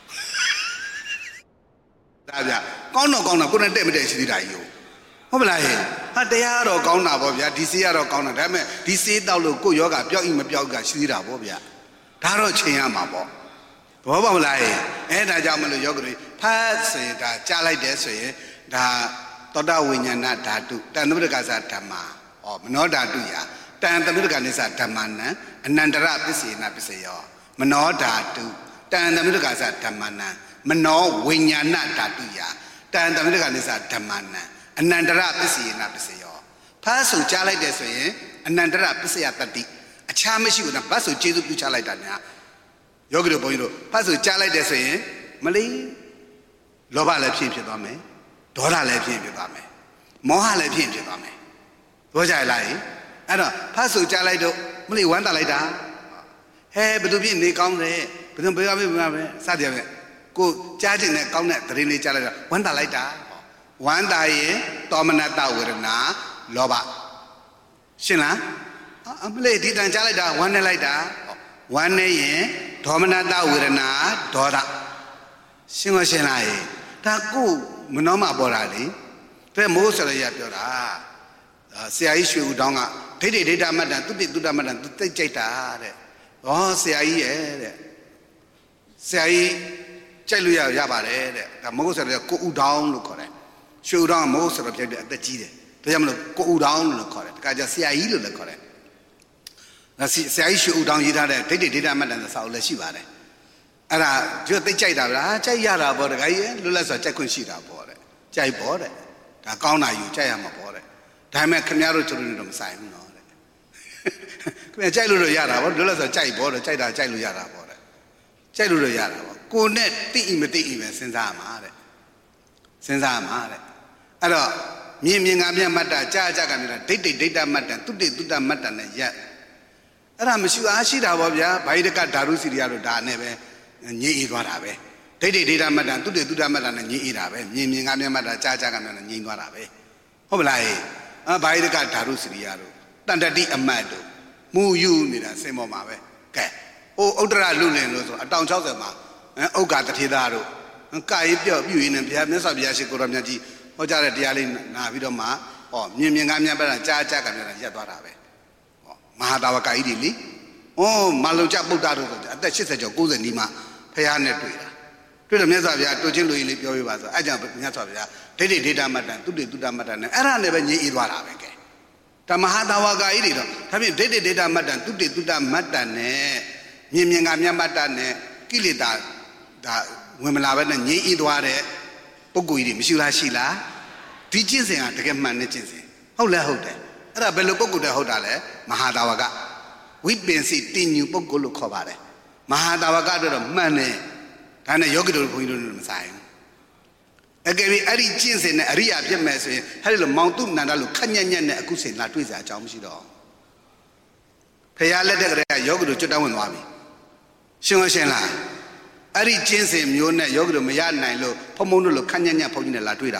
ဒါဗျကောင်းတော့ကိုယ်နဲ့တဲ့မတဲ့ရှိသေးတာကြီးဟုတ်ပလားဟဲ့ဟာတရားတော့ကောင်းတာပေါ့ဗျာဒီစေးကတော့ကောင်းတာဒါပေမဲ့ဒီစေးတောက်လို့ကိုယ်ယောဂပျောက်မပျောက်ကရှိသေးတာပေါ့ဗျာဟ Daro Chiamapo. Boba Lai, and I Jamalo Yogri, pass it, Chalai Desoye, da Toda Winyana Datu, Tanuragaza Tama, or Manoda Duya, Tantamuganisa Tamana, and Nandara Pisi Napisayo, Manoda Tu, Tantamugaza Tamana, Mano Winyana Datuya, Tantamuganisa Tamana, and Nandara Pisi Napisayo. Pass who Chalai Desoye, and Nandara Pisia Tati, a chamish with a pass of Jesu Chalai Dana. Yogro Boyo, pass with Chalai Desoye, Malay, Loba Lepim Pidame, Dora Lepim Pidame, Moha Lepim Pidame. Was I lie? I don't pass with Chalai do, Malay Wanda Lida. Hey, but to be in the country, but don't be Sadia. Go charging the counter, the really Chalai, Wanda Lida. Wanda ye, Dominata Urna, Loba. Shina? I'm lady than Chalida, one Lida. One ye, Dominata Urna, Dora. Singo Shenai. Taku, Munoma Borali. The most of the Yapura. See, I issue Donga. Teddy data madan, to be Dudamadan, to take Jeta. Oh, say I, say I, Cheluya Yabare, the most of the cool down look correct. Show down most of the Chile. The Yamlo cool down look correct. I just see I eat the correct. Say I show down Yida, Teddy data madan, the South Shivare. And I just take Chayda, Chayara Borga, Lulas or Chakunshida Bore, Chay Bore, Takana, you Chayama Bore. Time at Canaro to sign. Chailu Yara, what does a Chay Bore, Chailu Yara Bore? Chailu Yara, go net, even since I'm at it. Since I'm at it. I don't mean Amia Mata, Chajagamina, data matter, to matter, yet. And I'm sure I see that by the Katarusi Dane, and ye what have it. Data matter, to the matter, and ye irabe, meaning Amia Mata, Chajagamina, and Yinguarabe. Hoblai, by the Katarusi Yaro, Tandadi Amado. Mu you need a same of my way. Oh, Odra Lunan, a town Chosama, and Ogata Tidaro, and Kai, you in and Piamis of Yashikuramati, or Jared Dialin Navidoma, or Mimiamia Chacha and Yabarabe. Mahadawaka idili. Oh, Malucha Budaro, that she said your good Nima, Payane Twitter. To the Mesavia, to Jilu in Yovaza, I jump Nasavia, Teddy did Madan, to the Damadan, and I never knew it was Tamahadawaga idilo. Tabi dede deda madan, tude tuda madane, Yimiangamia madane, Kilita, da Wimalavan and Ye Idware, Poguidi, Mishula Shila, teaching and take a managing. Hola Hote, Rabello Poguda Hodale, Mahadawaga. We've been sitting you Pogulu Kovare. Mahadawaga to the money, Tana Yogido Puidun sign. Again, Ari Chins and Aria Jemes, Hello Mountain Nanalu, Kanyan, Akusin, Latwiza, Chamsido. Payala de Yogu to Chudawan Wami. Shimashela Ari Chins and Muna Yogu Mayan Nilo, Pomono, Kanyan, Pomina Latwida.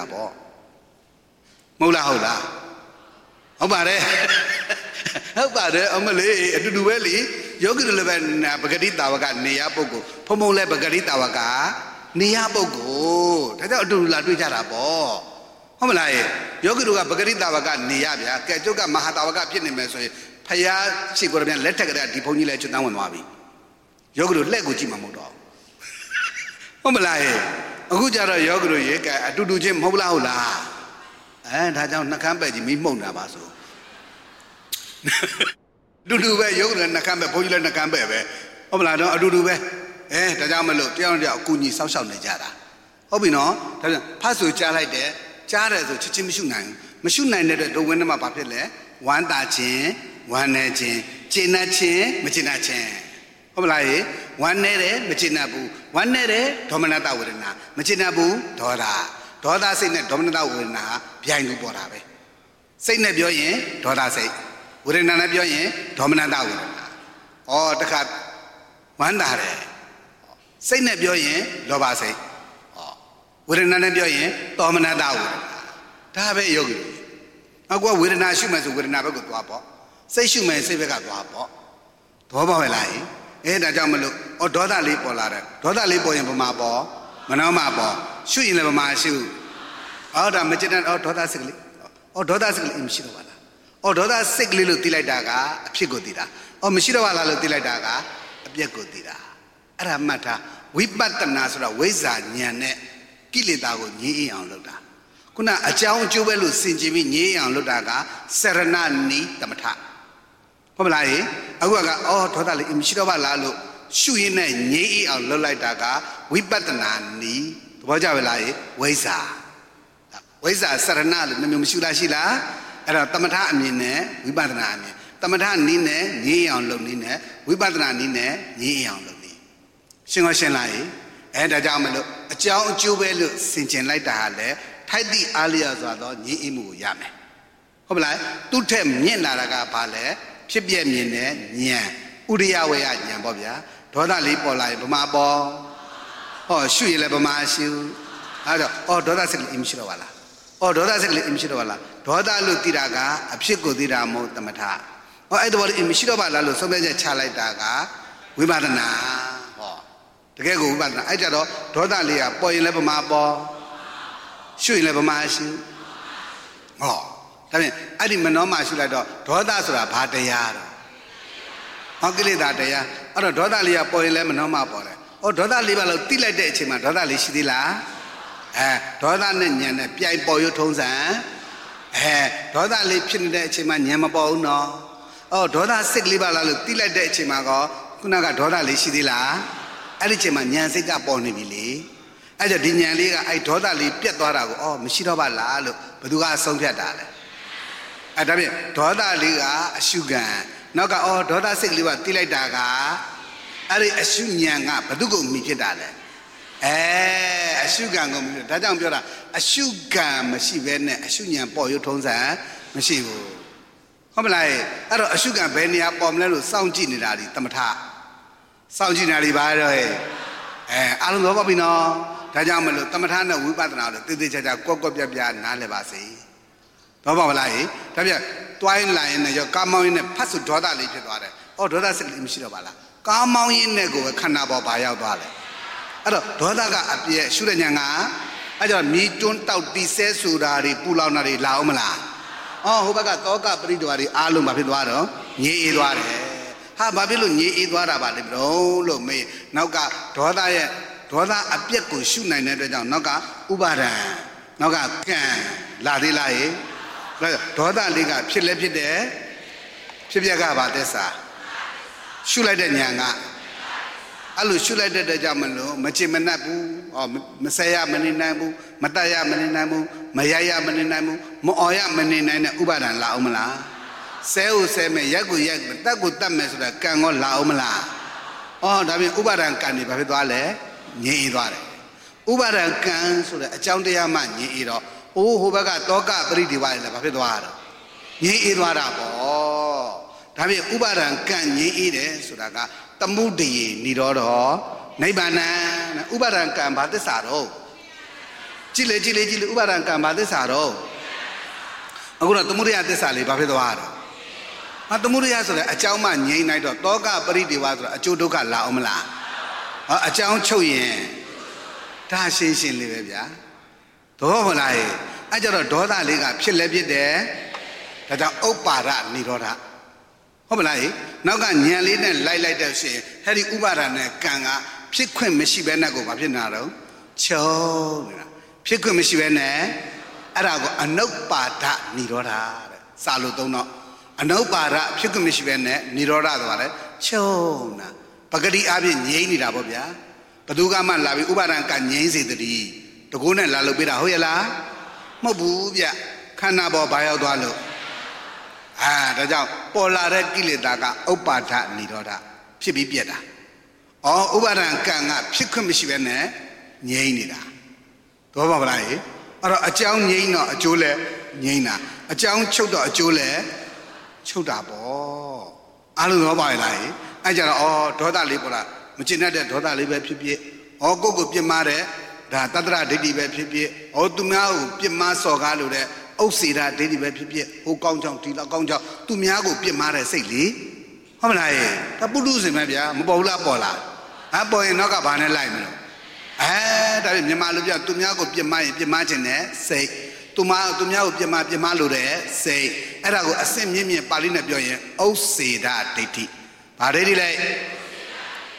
Mola Hola. How about it? How about it? Omale, to do well, Yogu to live in Bagadita Waga, Nia Pogo, Pomola Bagadita Waga. Niabogo, that's how to La Dujarabo. Homelai, Yoguruga Bagarita Waga, Niabia, Kajoga Mahatawaga Pinimeso, Paya, Sigurabian, let take that Diponi let you down Wabi. Yoguru Lego Jimamodo. Homelai, Agujara Yoguru Yeka, Dudu Jim Hoblaula, and I don't Nakamba Mimona Baso. Dudu Yogur Nakamba, Polar Nakamba, Homelado, Adudu. Tajamalo, Tiana Kuni, South Najara. Hobino, Pasu Chalai there, Chara to Chichimishunan, Mashuna never do win them up papille, one dachin, one edging, China chin, Machina chin. Hoblai, one nere, Machinabu, one nere, Dominata Urina, Machinabu, Dora, Dora say Dominata Urina, Pianu Borabe. Say Nebioye, Dora say, Urina Nebioye, Dominata Urina. Or the cat, one dare. Say Nebioye, Lobase. We're in an Nebioye, Domina Dow. Tabe Yogi. I go with an Ashumas who would never go to Apo. Say Shuman, say we got to Apo. Toba Lai, a Jamalu, or Doda Lipo Ladder, Doda Lipo in Mabo, Manama Bo, Shu in Lema Shoe. Out of Machinan or Doda Sigli, or Doda Sigli in Shirovala, or Doda Sigli Lutilaga, Pigotida, or Mishirovala Lutilaga. ပြက်ကိုသိတာအဲ့ဒါမှတ်ထားဝိပဿနာဆိုတာဝိဇ္ဇာဉာဏ်နဲ့ကိလေသာကိုငြိမ်းအောင်လုပ်တာခုနအကြောင်းအကျိုးပဲလို့ဆင်ခြင်ပြီးငြိမ်းအောင်လုပ်တာကစရဏနီးသမထဟုတ်မလားအခုကအော်ဒေါသလေးမရှိတော့ပါလားလို့ရှုရင်းနဲ့ငြိမ်းအောင်လုပ်လိုက်တာကဝိပဿနာနီးသဘောကျပါလားဝိဇ္ဇာစရဏလို့မျိုးမရှိလားရှိလားအဲ့တော့သမထအမြင်နဲ့ဝိပဿနာအမြင်သမထနီးနဲ့ငြိမ်းအောင်လုပ်နည်းနဲ့ဝိပဿနာနီးနဲ့ငြိမ်းအောင်လုပ်နည်းရှင်းရောရှင်းလားဒါကြောင့်မလို့အကြောင်းအကျိုးပဲလို့ဆင်ခြင်လိုက်တာဟာလေထိုက်သည့်အားလျော်စွာသောငြိမ်းအေးမှုကိုရမယ်ဟုတ်မလားသူ့ထက်မြင့်လာတာကဘာလဲဖြစ်ပြမြင်တဲ့ဉာဏ်ဥရိယဝေယဉာဏ်ပေါ့ဗျာဒေါသလေးပေါ်လာရင်ဗမာပေါ်ဟောရှုရင်လည်းဗမာရှုအဲ့တော့ဒေါသစိတ်လေးမရှိတော့ပါလားဒေါသစိတ်လေးမရှိတော့ပါလားဒေါသလို့သိတာကအဖြစ်ကိုသိတာမဟုတ်သမထအဲ့တော့မရှိတော့ပါလားလို့ဆုံးဖြတ်ချက်ချလိုက်တာကဝိပဿနာတကယ်ကိုဝိပဿနာအဲ့ကြတော့ဒေါသလေးကပေါ်ရင်လည်းဗမာပေါ်ရှုရင်လည်းဗမာရှုဒါဖြင့်အဲ့ဒီမနှောမှရှုလိုက်တော့ဒေါသဆိုတာဘာတရားတော့ကိလေသာတရားအဲ့တော့ဒေါသလေးကပေါ်ရင်လည်းမနှောမှပေါ်တယ်ဒေါသလေးပါလို့တိလိုက်တဲ့အချိန်မှာဒေါသလေးရှိသေးလားဒေါသနဲ့ဉာဏ်နဲ့ပြိုင်ပေါ်ရထုံးစံဒေါသလေးဖြစ်နေတဲ့အချိန်မှာဉာဏ်မပေါ်ဘူးနော်ဒေါသစိတ်လေးပါလားလို့တိလိုက်တဲ့အချိန်မှာကောခုနကဒေါသလေးရှိသေးလားအဲ့ဒီအချိန်မှာဉာဏ်စိတ်ကပေါ်နေပြီလေအဲ့တော့ဒီဉာဏ်လေးကအဲ့ဒေါသလေးပြတ်သွားတာကိုမရှိတော့ပါလားလို့ဘယ်သူကဆုံးဖြတ်တာလဲဒါဖြင့်ဒေါသလေးကအရှုခံနောက်ကဒေါသစိတ်လေးကတိလိုက်တာကအဲ့ဒီအရှုဉာဏ်ကဘယ်သူကိုမိဖြစ်တာလဲအရှုခံကိုမိဖြစ်ဒါကြောင့်ပြောတာအရှုခံမရှိဘဲနဲ့အရှုဉာဏ်ပေါ်ရထုံးစံမရှိဘူးဟုတ်မလားအဲ့တော့အရှုခံဘယ်နေရာပေါ်မလဲလို့စောင့်ကြည့်နေတာဒီသမထစောင့်ကြည့်နေတာဒီပါတော့အားလုံးသဘောပေါက်ပြီနော်ဒါကြောင့်မလို့သမထနဲ့ဝိပဿနာလို့တည်တည်ချာချာကွက်ကွက်ပြပြနားလည်ပါစေသဘောပေါက်ပါလားဒါပြတွိုင်းလာရင်လည်းကားမောင်းရင်နဲ့ဖတ်စုဒေါသလေးဖြစ်သွားတယ်ဒေါသစိတ်လေးမရှိတော့ပါလားကားမောင်းရင်နဲ့ကိုပဲခန္ဓာပေါ်ပါရောက်သွားတယ်အဲ့တော့ဒေါသကအပြည့်ရှုတဲ့ညာကအဲ့ကြောင့်မြေတွန်းတောက်တီဆဲဆိုတာတွေပူလောင်တာတွေလာအောင်မလားဟိုဘက်ကတောကပရိဒဝါတွေအားလုံးမဖြစ်သွားတော့ငြိအေးသွားတယ်ဘာဖြစ်လို့ငြိအေးသွားတာပါလဲဘလို့လို့မေးနောက်ကဒေါသအပြက်ကိုရှုနိုင်တဲ့အတွက်ကြောင့်နောက်ကဥပါဒံနောက်ကကံလာသေးလားဒေါသလေးကဖြစ်လဲဖြစ်တယ်ဖြစ်ပြက်ကပါသက်စာရှုလိုက်တဲ့ညာကအဲ့လိုရှုလိုက်တဲ့အတွက်ကြောင့်မလို့မချင်မနှက်ဘူးမဆဲရမနေနိုင်ဘူးမတတ်ရမနေနိုင်ဘူးမရရမနေနိုင်ဘူးမအော်ရမနေနိုင်တဲ့ဥပါဒံလာအောင်မလားဆဲကိုဆဲမယ်ရက်ကိုရက်တက်ကိုတက်မယ်ဆိုတာကံကောလာအောင်မလားဒါပြင်ဥပါဒံကံနေဘာဖြစ်သွားလဲငြိမ်းအေးသွားတယ်ဥပါဒံကံဆိုတဲ့အကြောင်းတရားမှငြိမ်းအေးတော့ဟိုဘက်ကတောကပရိဒီဝါလည်းဘာဖြစ်သွားတာငြိမ်းအေးသွားတာပေါ့ဒါပြင်ဥပါဒံကံငြိမ်းအေးတယ်ဆိုတာကတမှုတရေនិရောဓနိဗ္ဗာန်ဥပါဒံကံဘာသစ္စာတော့ကြည့်လေဥပါဒံကံဘာသစ္စာတော့အခုတော့သမုဒယသစ္စာလေးဘာဖြစ်သွားတာသမုဒယဆိုတဲ့အကြောင်းမှငြိမ်းလိုက်တော့တောကပရိဒီဝါဆိုတာအကျိုးဒုက္ခလာအောင်မလားအကြောင်းချုပ်ရင်ဒါရှင်းလေးပဲဗျာတော့ဟုတ်လားအဲ့ကြတော့ဒေါသလေးကဖြစ်လဲဖြစ်တယ်ဒါကြောင့်ဥပ္ပါဒនិရောဓဟုတ်မလားနောက်ကဉာဏ်လေးနဲ့လိုက်တဲ့ရှင်ဟဲ့ဒီဥပါဒနဲ့ကံကဖြစ်ခွင့်မရှိဘဲနဲ့ကိုမဖြစ်နာတော့ချုပ်နေတာဖြစ်ခွင့်မရှိဘဲနဲ့အဲ့ဒါကိုအနုပ္ပါဒនិရောဓတဲ့စာလို့သုံးတော့အနုပ္ပါဒဖြစ်ခွင့်မရှိဘဲနဲ့និရောဓဆိုတာလေချုပ်နာပဂတိအပြင်ငြိမ့်နေတာပေါ့ဗျာဘသူကမှလာပြီးဥပါဒံကငြိမ့်စေတည်းတကူနဲ့လာလို့ပေးတာဟုတ်ရဲ့လားမဟုတ်ဘူးဗျခန္ဓာပေါ်ဘာရောက်သွားလို့ဒါကြောင့်ပေါ်လာတဲ့ကိလေသာကဥပ္ပါဒនិရောဓဖြစ်ပြီးပြက်တာဥပါဒံကံကဖြစ်ခွင့်မရှိဘဲနဲ့ငြိမ့်နေတာသဘောပေါက်ပါလားအဲ့တော့အကြောင်းငြိမ့်တော့အကျိုးလဲငြိမ့်တာအကြောင်းချုပ်တော့အကျိုးလဲချုပ်တာပေါ့အားလုံးသဘောပေါက်ရဲ့လားအဲ့ကြတော့ဒေါသလေးပေါ်လာမကျင်တတ်တဲ့ဒေါသလေးပဲဖြစ်ဖြစ်ကိုကိုပြစ်မှားတဲ့ဒါတတ္တရဒိဋ္ဌိပဲဖြစ်ဖြစ်သူများကိုပြစ်မှားစော်ကားလို့တဲ့ဥစ္စေတာဒိဋ္ဌိပဲဖြစ်ဖြစ်ဟိုကောင်းကြောင်ဒီလောက်ကောင်းကြောင်သူများကိုပြစ်မှားတဲ့စိတ်လေဟုတ်မလားဒါပုထုဇဉ်ပဲဗျာမပေါ်ဘူးလားပေါ်လားပေါ်ရင်နောက်ကဘာနဲ့လိုက်မလို့ဒါပြင်မြန်မာလူပြသူများကိုပြစ်မှားရင်ပြစ်မှားခြင်းနဲ့စိတ်သူများကိုပြစ်မှားလို့တဲ့စိတ်အဲ့ဒါကိုအစစ်မြင့်ပါဠိနဲ့ပြောရင်ဥစ္စေတာဒိဋ္ဌိဘာဒိဋ္ဌိလဲ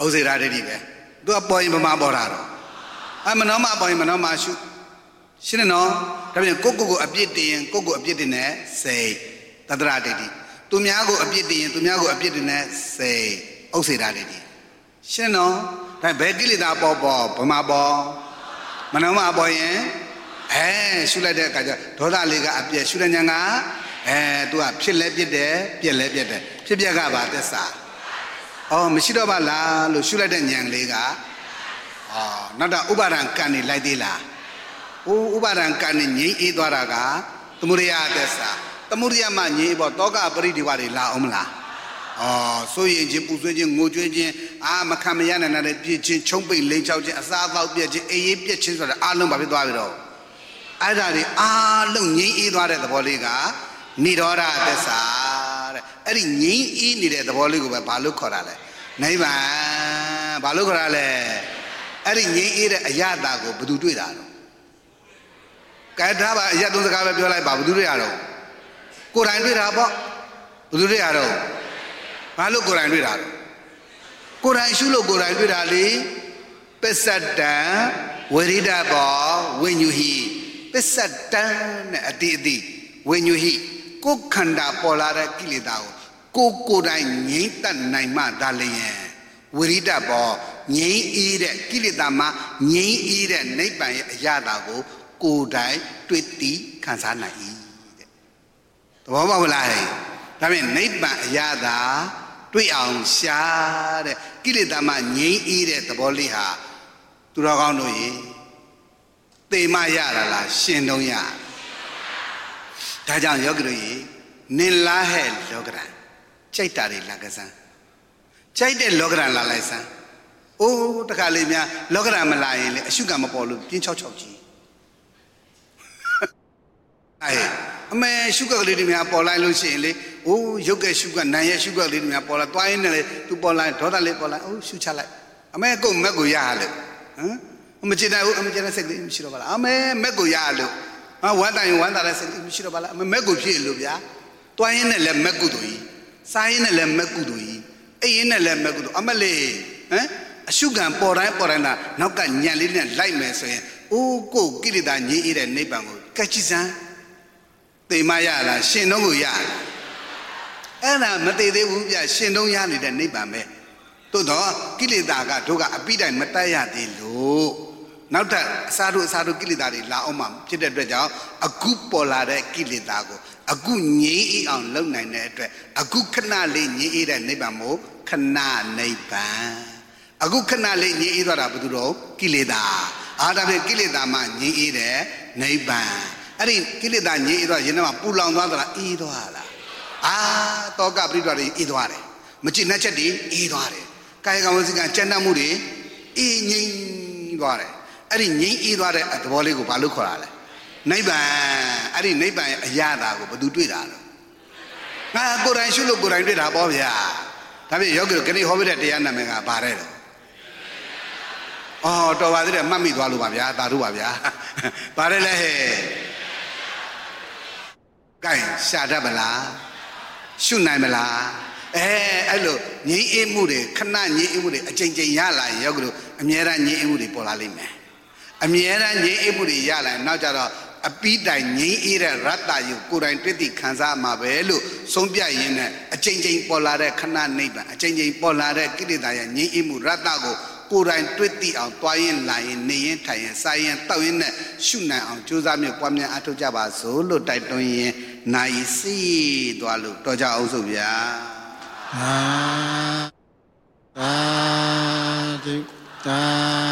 ဥစေရာဒိဋ္ဌိပဲသူကပေါ်ရင်ဗမာပေါ်တာတော့မနောမပေါ်ရင်မနောမရှုရှင်းတယ်နော်ဒါပြန်ကိုအပြစ်တင်ရင်ကိုအပြစ်တင်တဲ့စိတ်တတ္တရဒိဋ္ဌိသူများကိုအပြစ်တင်ရင်သူများကိုအပြစ်တင်တဲ့စိတ်ဥစေရာဒိဋ္ဌိရှင်းနော်ဒါဘယ်ကိလေသာပေါ်ဗမာပေါ်မနောမပေါ်ရင်ရှုလိုက်တဲ့အခါကျဒေါသလေးကအပြည့်ရှုတဲ့ဉာဏ်ကသူကဖြစ်လဲပြစ်တယ်ပြက်လဲပြက်တယ်ဖြစ်ပြက်ကပါသစ္စာမရှိတော့ပါလားလို့ရှုလိုက်တဲ့ဉာဏ်လေးကနောက်တော့ဥပါဒံကံနေလိုက်သေးလားဥပါဒံကံနေငြိမ်းအေးသွားတာကသမုဒယသစ္စာသမုဒယမှငြိမ်းပေါ်တောကပရိဒီဝတွေလာအောင်မလားဆိုရင်ချင်းပူဆွေးခြင်းငိုကြွေးခြင်းမခံမရနိုင်တဲ့ပြည့်ချင်းချုံပိတ်လိမ့်ချောက်ခြင်းအစားအသောက်ပြည့်ခြင်းအေးရေးပြည့်ခြင်းဆိုတာအားလုံးပါဖြစ်သွားပြီတော့အဲ့ဒါတွေအားလုံးငြိမ်းအေးသွားတဲ့သဘောလေးကနိရောဓသစ္စာတဲ့အဲ့ဒီငြိမ်းအေးနေတဲ့သဘောလေးကိုပဲဘာလို့ခေါ်တာလဲနိဗ္ဗာန်ဘာလို့ခေါ်တာလဲအဲ့ဒီငြိမ်းအေးတဲ့အရသာကိုဘယ်သူတွေ့တာလဲကဲထားပါအရသုံးစကားပဲပြောလိုက်ပါဘယ်သူတွေ့ရတော့ကိုယ်တိုင်တွေ့တာပေါ့ဘယ်သူတွေ့ရတော့ဘာလို့ကိုယ်တိုင်တွေ့တာလဲကိုယ်တိုင်ရှုလို့ကိုယ်တိုင်တွေ့တာလေပစ္စတံဝိရိဒဘောဝိညုဟိပစ္စတံနဲ့အတိဝိညုဟိကိုယ်ခန္ဓာပေါ်လာတဲ့ကိလေသာကိုကိုယ်တိုင်ငြိမ့်တတ်နိုင်မှဒါလျင်ဝိရိဒဘောငြိမ့်အေးတဲ့ကိလေသာမှာငြိမ့်အေးတဲ့နိဗ္ဗာန်ရဲ့အရာတာကိုကိုယ်တိုင်တွေ့သိခံစားနိုင်၏တဲ့သဘောပေါက်မလားဟဲ့ဒါဖြင့်နိဗ္ဗာန်အရာတာတွေ့အောင်ရှာတဲ့ကိလေသာမှာငြိမ့်အေးတဲ့သဘောလေးဟာသူတော်ကောင်းတို့ရေသေမရတာလားရှင်တုံးရဒါကြောင့်ယောဂီတို့ရေနင်လားဟဲ့လောကရန်ကြိုက်တာတွေလာကစားကြိုက်တဲ့လောကရန်လာလိုက်စမ်းအိုးတခါလေးများလောကရန်မလာရင်လေအရှုကံမပေါ်လို့ပြင်း6ကြီးအမေရှုကလေးတွေများပေါ်လိုက်လို့ရှိရင်လေအိုးရုပ်ကရှုကနာရဲ့ရှုကလေးတွေများပေါ်လာသွားရင်းနဲ့လေသူပေါ်လာဒေါသလေးပေါ်လာအိုးရှုချလိုက်အမေကုတ်မက်ကိုရရလေမချစ်တဲ့မချစ်တဲ့စိတ်လေးမရှိတော့ပါလားအမေမက်ကိုရရလို့ဝမ်းတိုင်ဝမ်းသာတဲ့စိတ်လေးမရှိတော့ပါလားအမေမက်ကိုဖြစ်လို့ဗျာတွိုင်းရင်းနဲ့လည်းမက်ကုတူကြီးစားရင်းနဲ့လည်းမက်ကုတူကြီးအိပ်ရင်းနဲ့လည်းမက်ကုတူအမလေးအရှုခံပေါ်တိုင်းတာနောက်ကညံလေးနဲ့လိုက်မယ်ဆိုရင်အိုးကိုကိလေသာငြိမ်းအေးတဲ့နိဗ္ဗာန်ကိုကတ်ကြည့်စမ်းသိမရလားရှင်တော့ကိုရအဲ့ဒါမသိသေးဘူးဗျရှင်တော့ရနေတဲ့နိဗ္ဗာန်ပဲသို့တော့ကိလေသာကတို့ကအပိတိုင်မတတ်ရသေးလို့နောက်ထပ်အစားတို့ကိလေသာတွေလာအောင်မှဖြစ်တဲ့အတွက်ကြောင့်အခုပေါ်လာတဲ့ကိလေသာကိုအခုငြိမ်းအေးအောင်လုပ်နိုင်တဲ့အတွက်အခုခဏလေးငြိမ်းအေးတဲ့နိဗ္ဗာန်မို့ခဏနိဗ္ဗာန်အခုခဏလေးငြိမ်းအေးသွားတာဘယ်သူတော့ကိလေသာဒါဖြင့်ကိလေသာမှငြိမ်းအေးတဲ့နိဗ္ဗာန်အဲ့ဒီကိလေသာငြိမ်းအေးသွားရင်တော့ပူလောင်သွားသလားအေးသွားလားတောကပရိဒွါတွေအေးသွားတယ်မကြည်နှက်ချက်တွေအေးသွားတယ်ကာယကံဝစီကံကြံ့တတ်မှုတွေအေးငြိမ်းသွားတယ်အဲ့ဒီငြိမ်းအေးသွားတဲ့သဘောလေးကိုဘာလို့ခေါ်တာလဲနိဗ္ဗာန်အဲ့ဒီနိဗ္ဗာန်ရဲ့အရာတာကိုဘယ်သူတွေ့တာလဲကိုယ်တိုင်ရှုလို့ကိုယ်တိုင်တွေ့တာပေါ့ဗျာဒါဖြင့်ယောဂီတို့ခဏဟောပြတဲ့တရားနာမည်ကဘာလဲတော့တော်ပါသေးတယ်မှတ်မိသွားလို့ပါဗျာသာဓုပါဗျာဘာလဲလဲဟဲ့ကဲရှာတတ်မလားရှုနိုင်မလားအဲ့လိုငြိမ်းအေးမှုတွေခဏငြိမ်းအေးမှုတွေအချိန်ချင်းရလာရင်ယောဂီတို့အမြဲတမ်းငြိမ်းအေးမှုတွေပေါ်လာလိမ့်မယ်အမြဲတမ်းငြိမ်းအေးမှုတွေရလာရင်နောက်ကြတော့အပိတိုင်ငြိမ်းအေးတဲ့ရတ္တယုကိုယ်တိုင်တွေ့သိခံစားမှာပဲလို့ဆုံးဖြတ်ရင်းနဲ့အချိန်ချင်းပေါ်လာတဲ့ခဏနိဗ္ဗာန်အချိန်ချင်းပေါ်လာတဲ့ကိလေသာရဲ့ငြိမ်းအေးမှုရတ္တကိုကိုယ်တိုင်တွေ့သိအောင်တွားရင်လာရင်နေရင်ထိုင်ရင်စားရင်တောက်ရင်နဲ့ရှုနိုင်အောင်ကြိုးစားမြတ်ပွားများအားထုတ်ကြပါစို့လို့တိုက်တွန်းရင်နိုင်စီသွားလို့တော်ကြအောင်စို့ဗျာသာဓု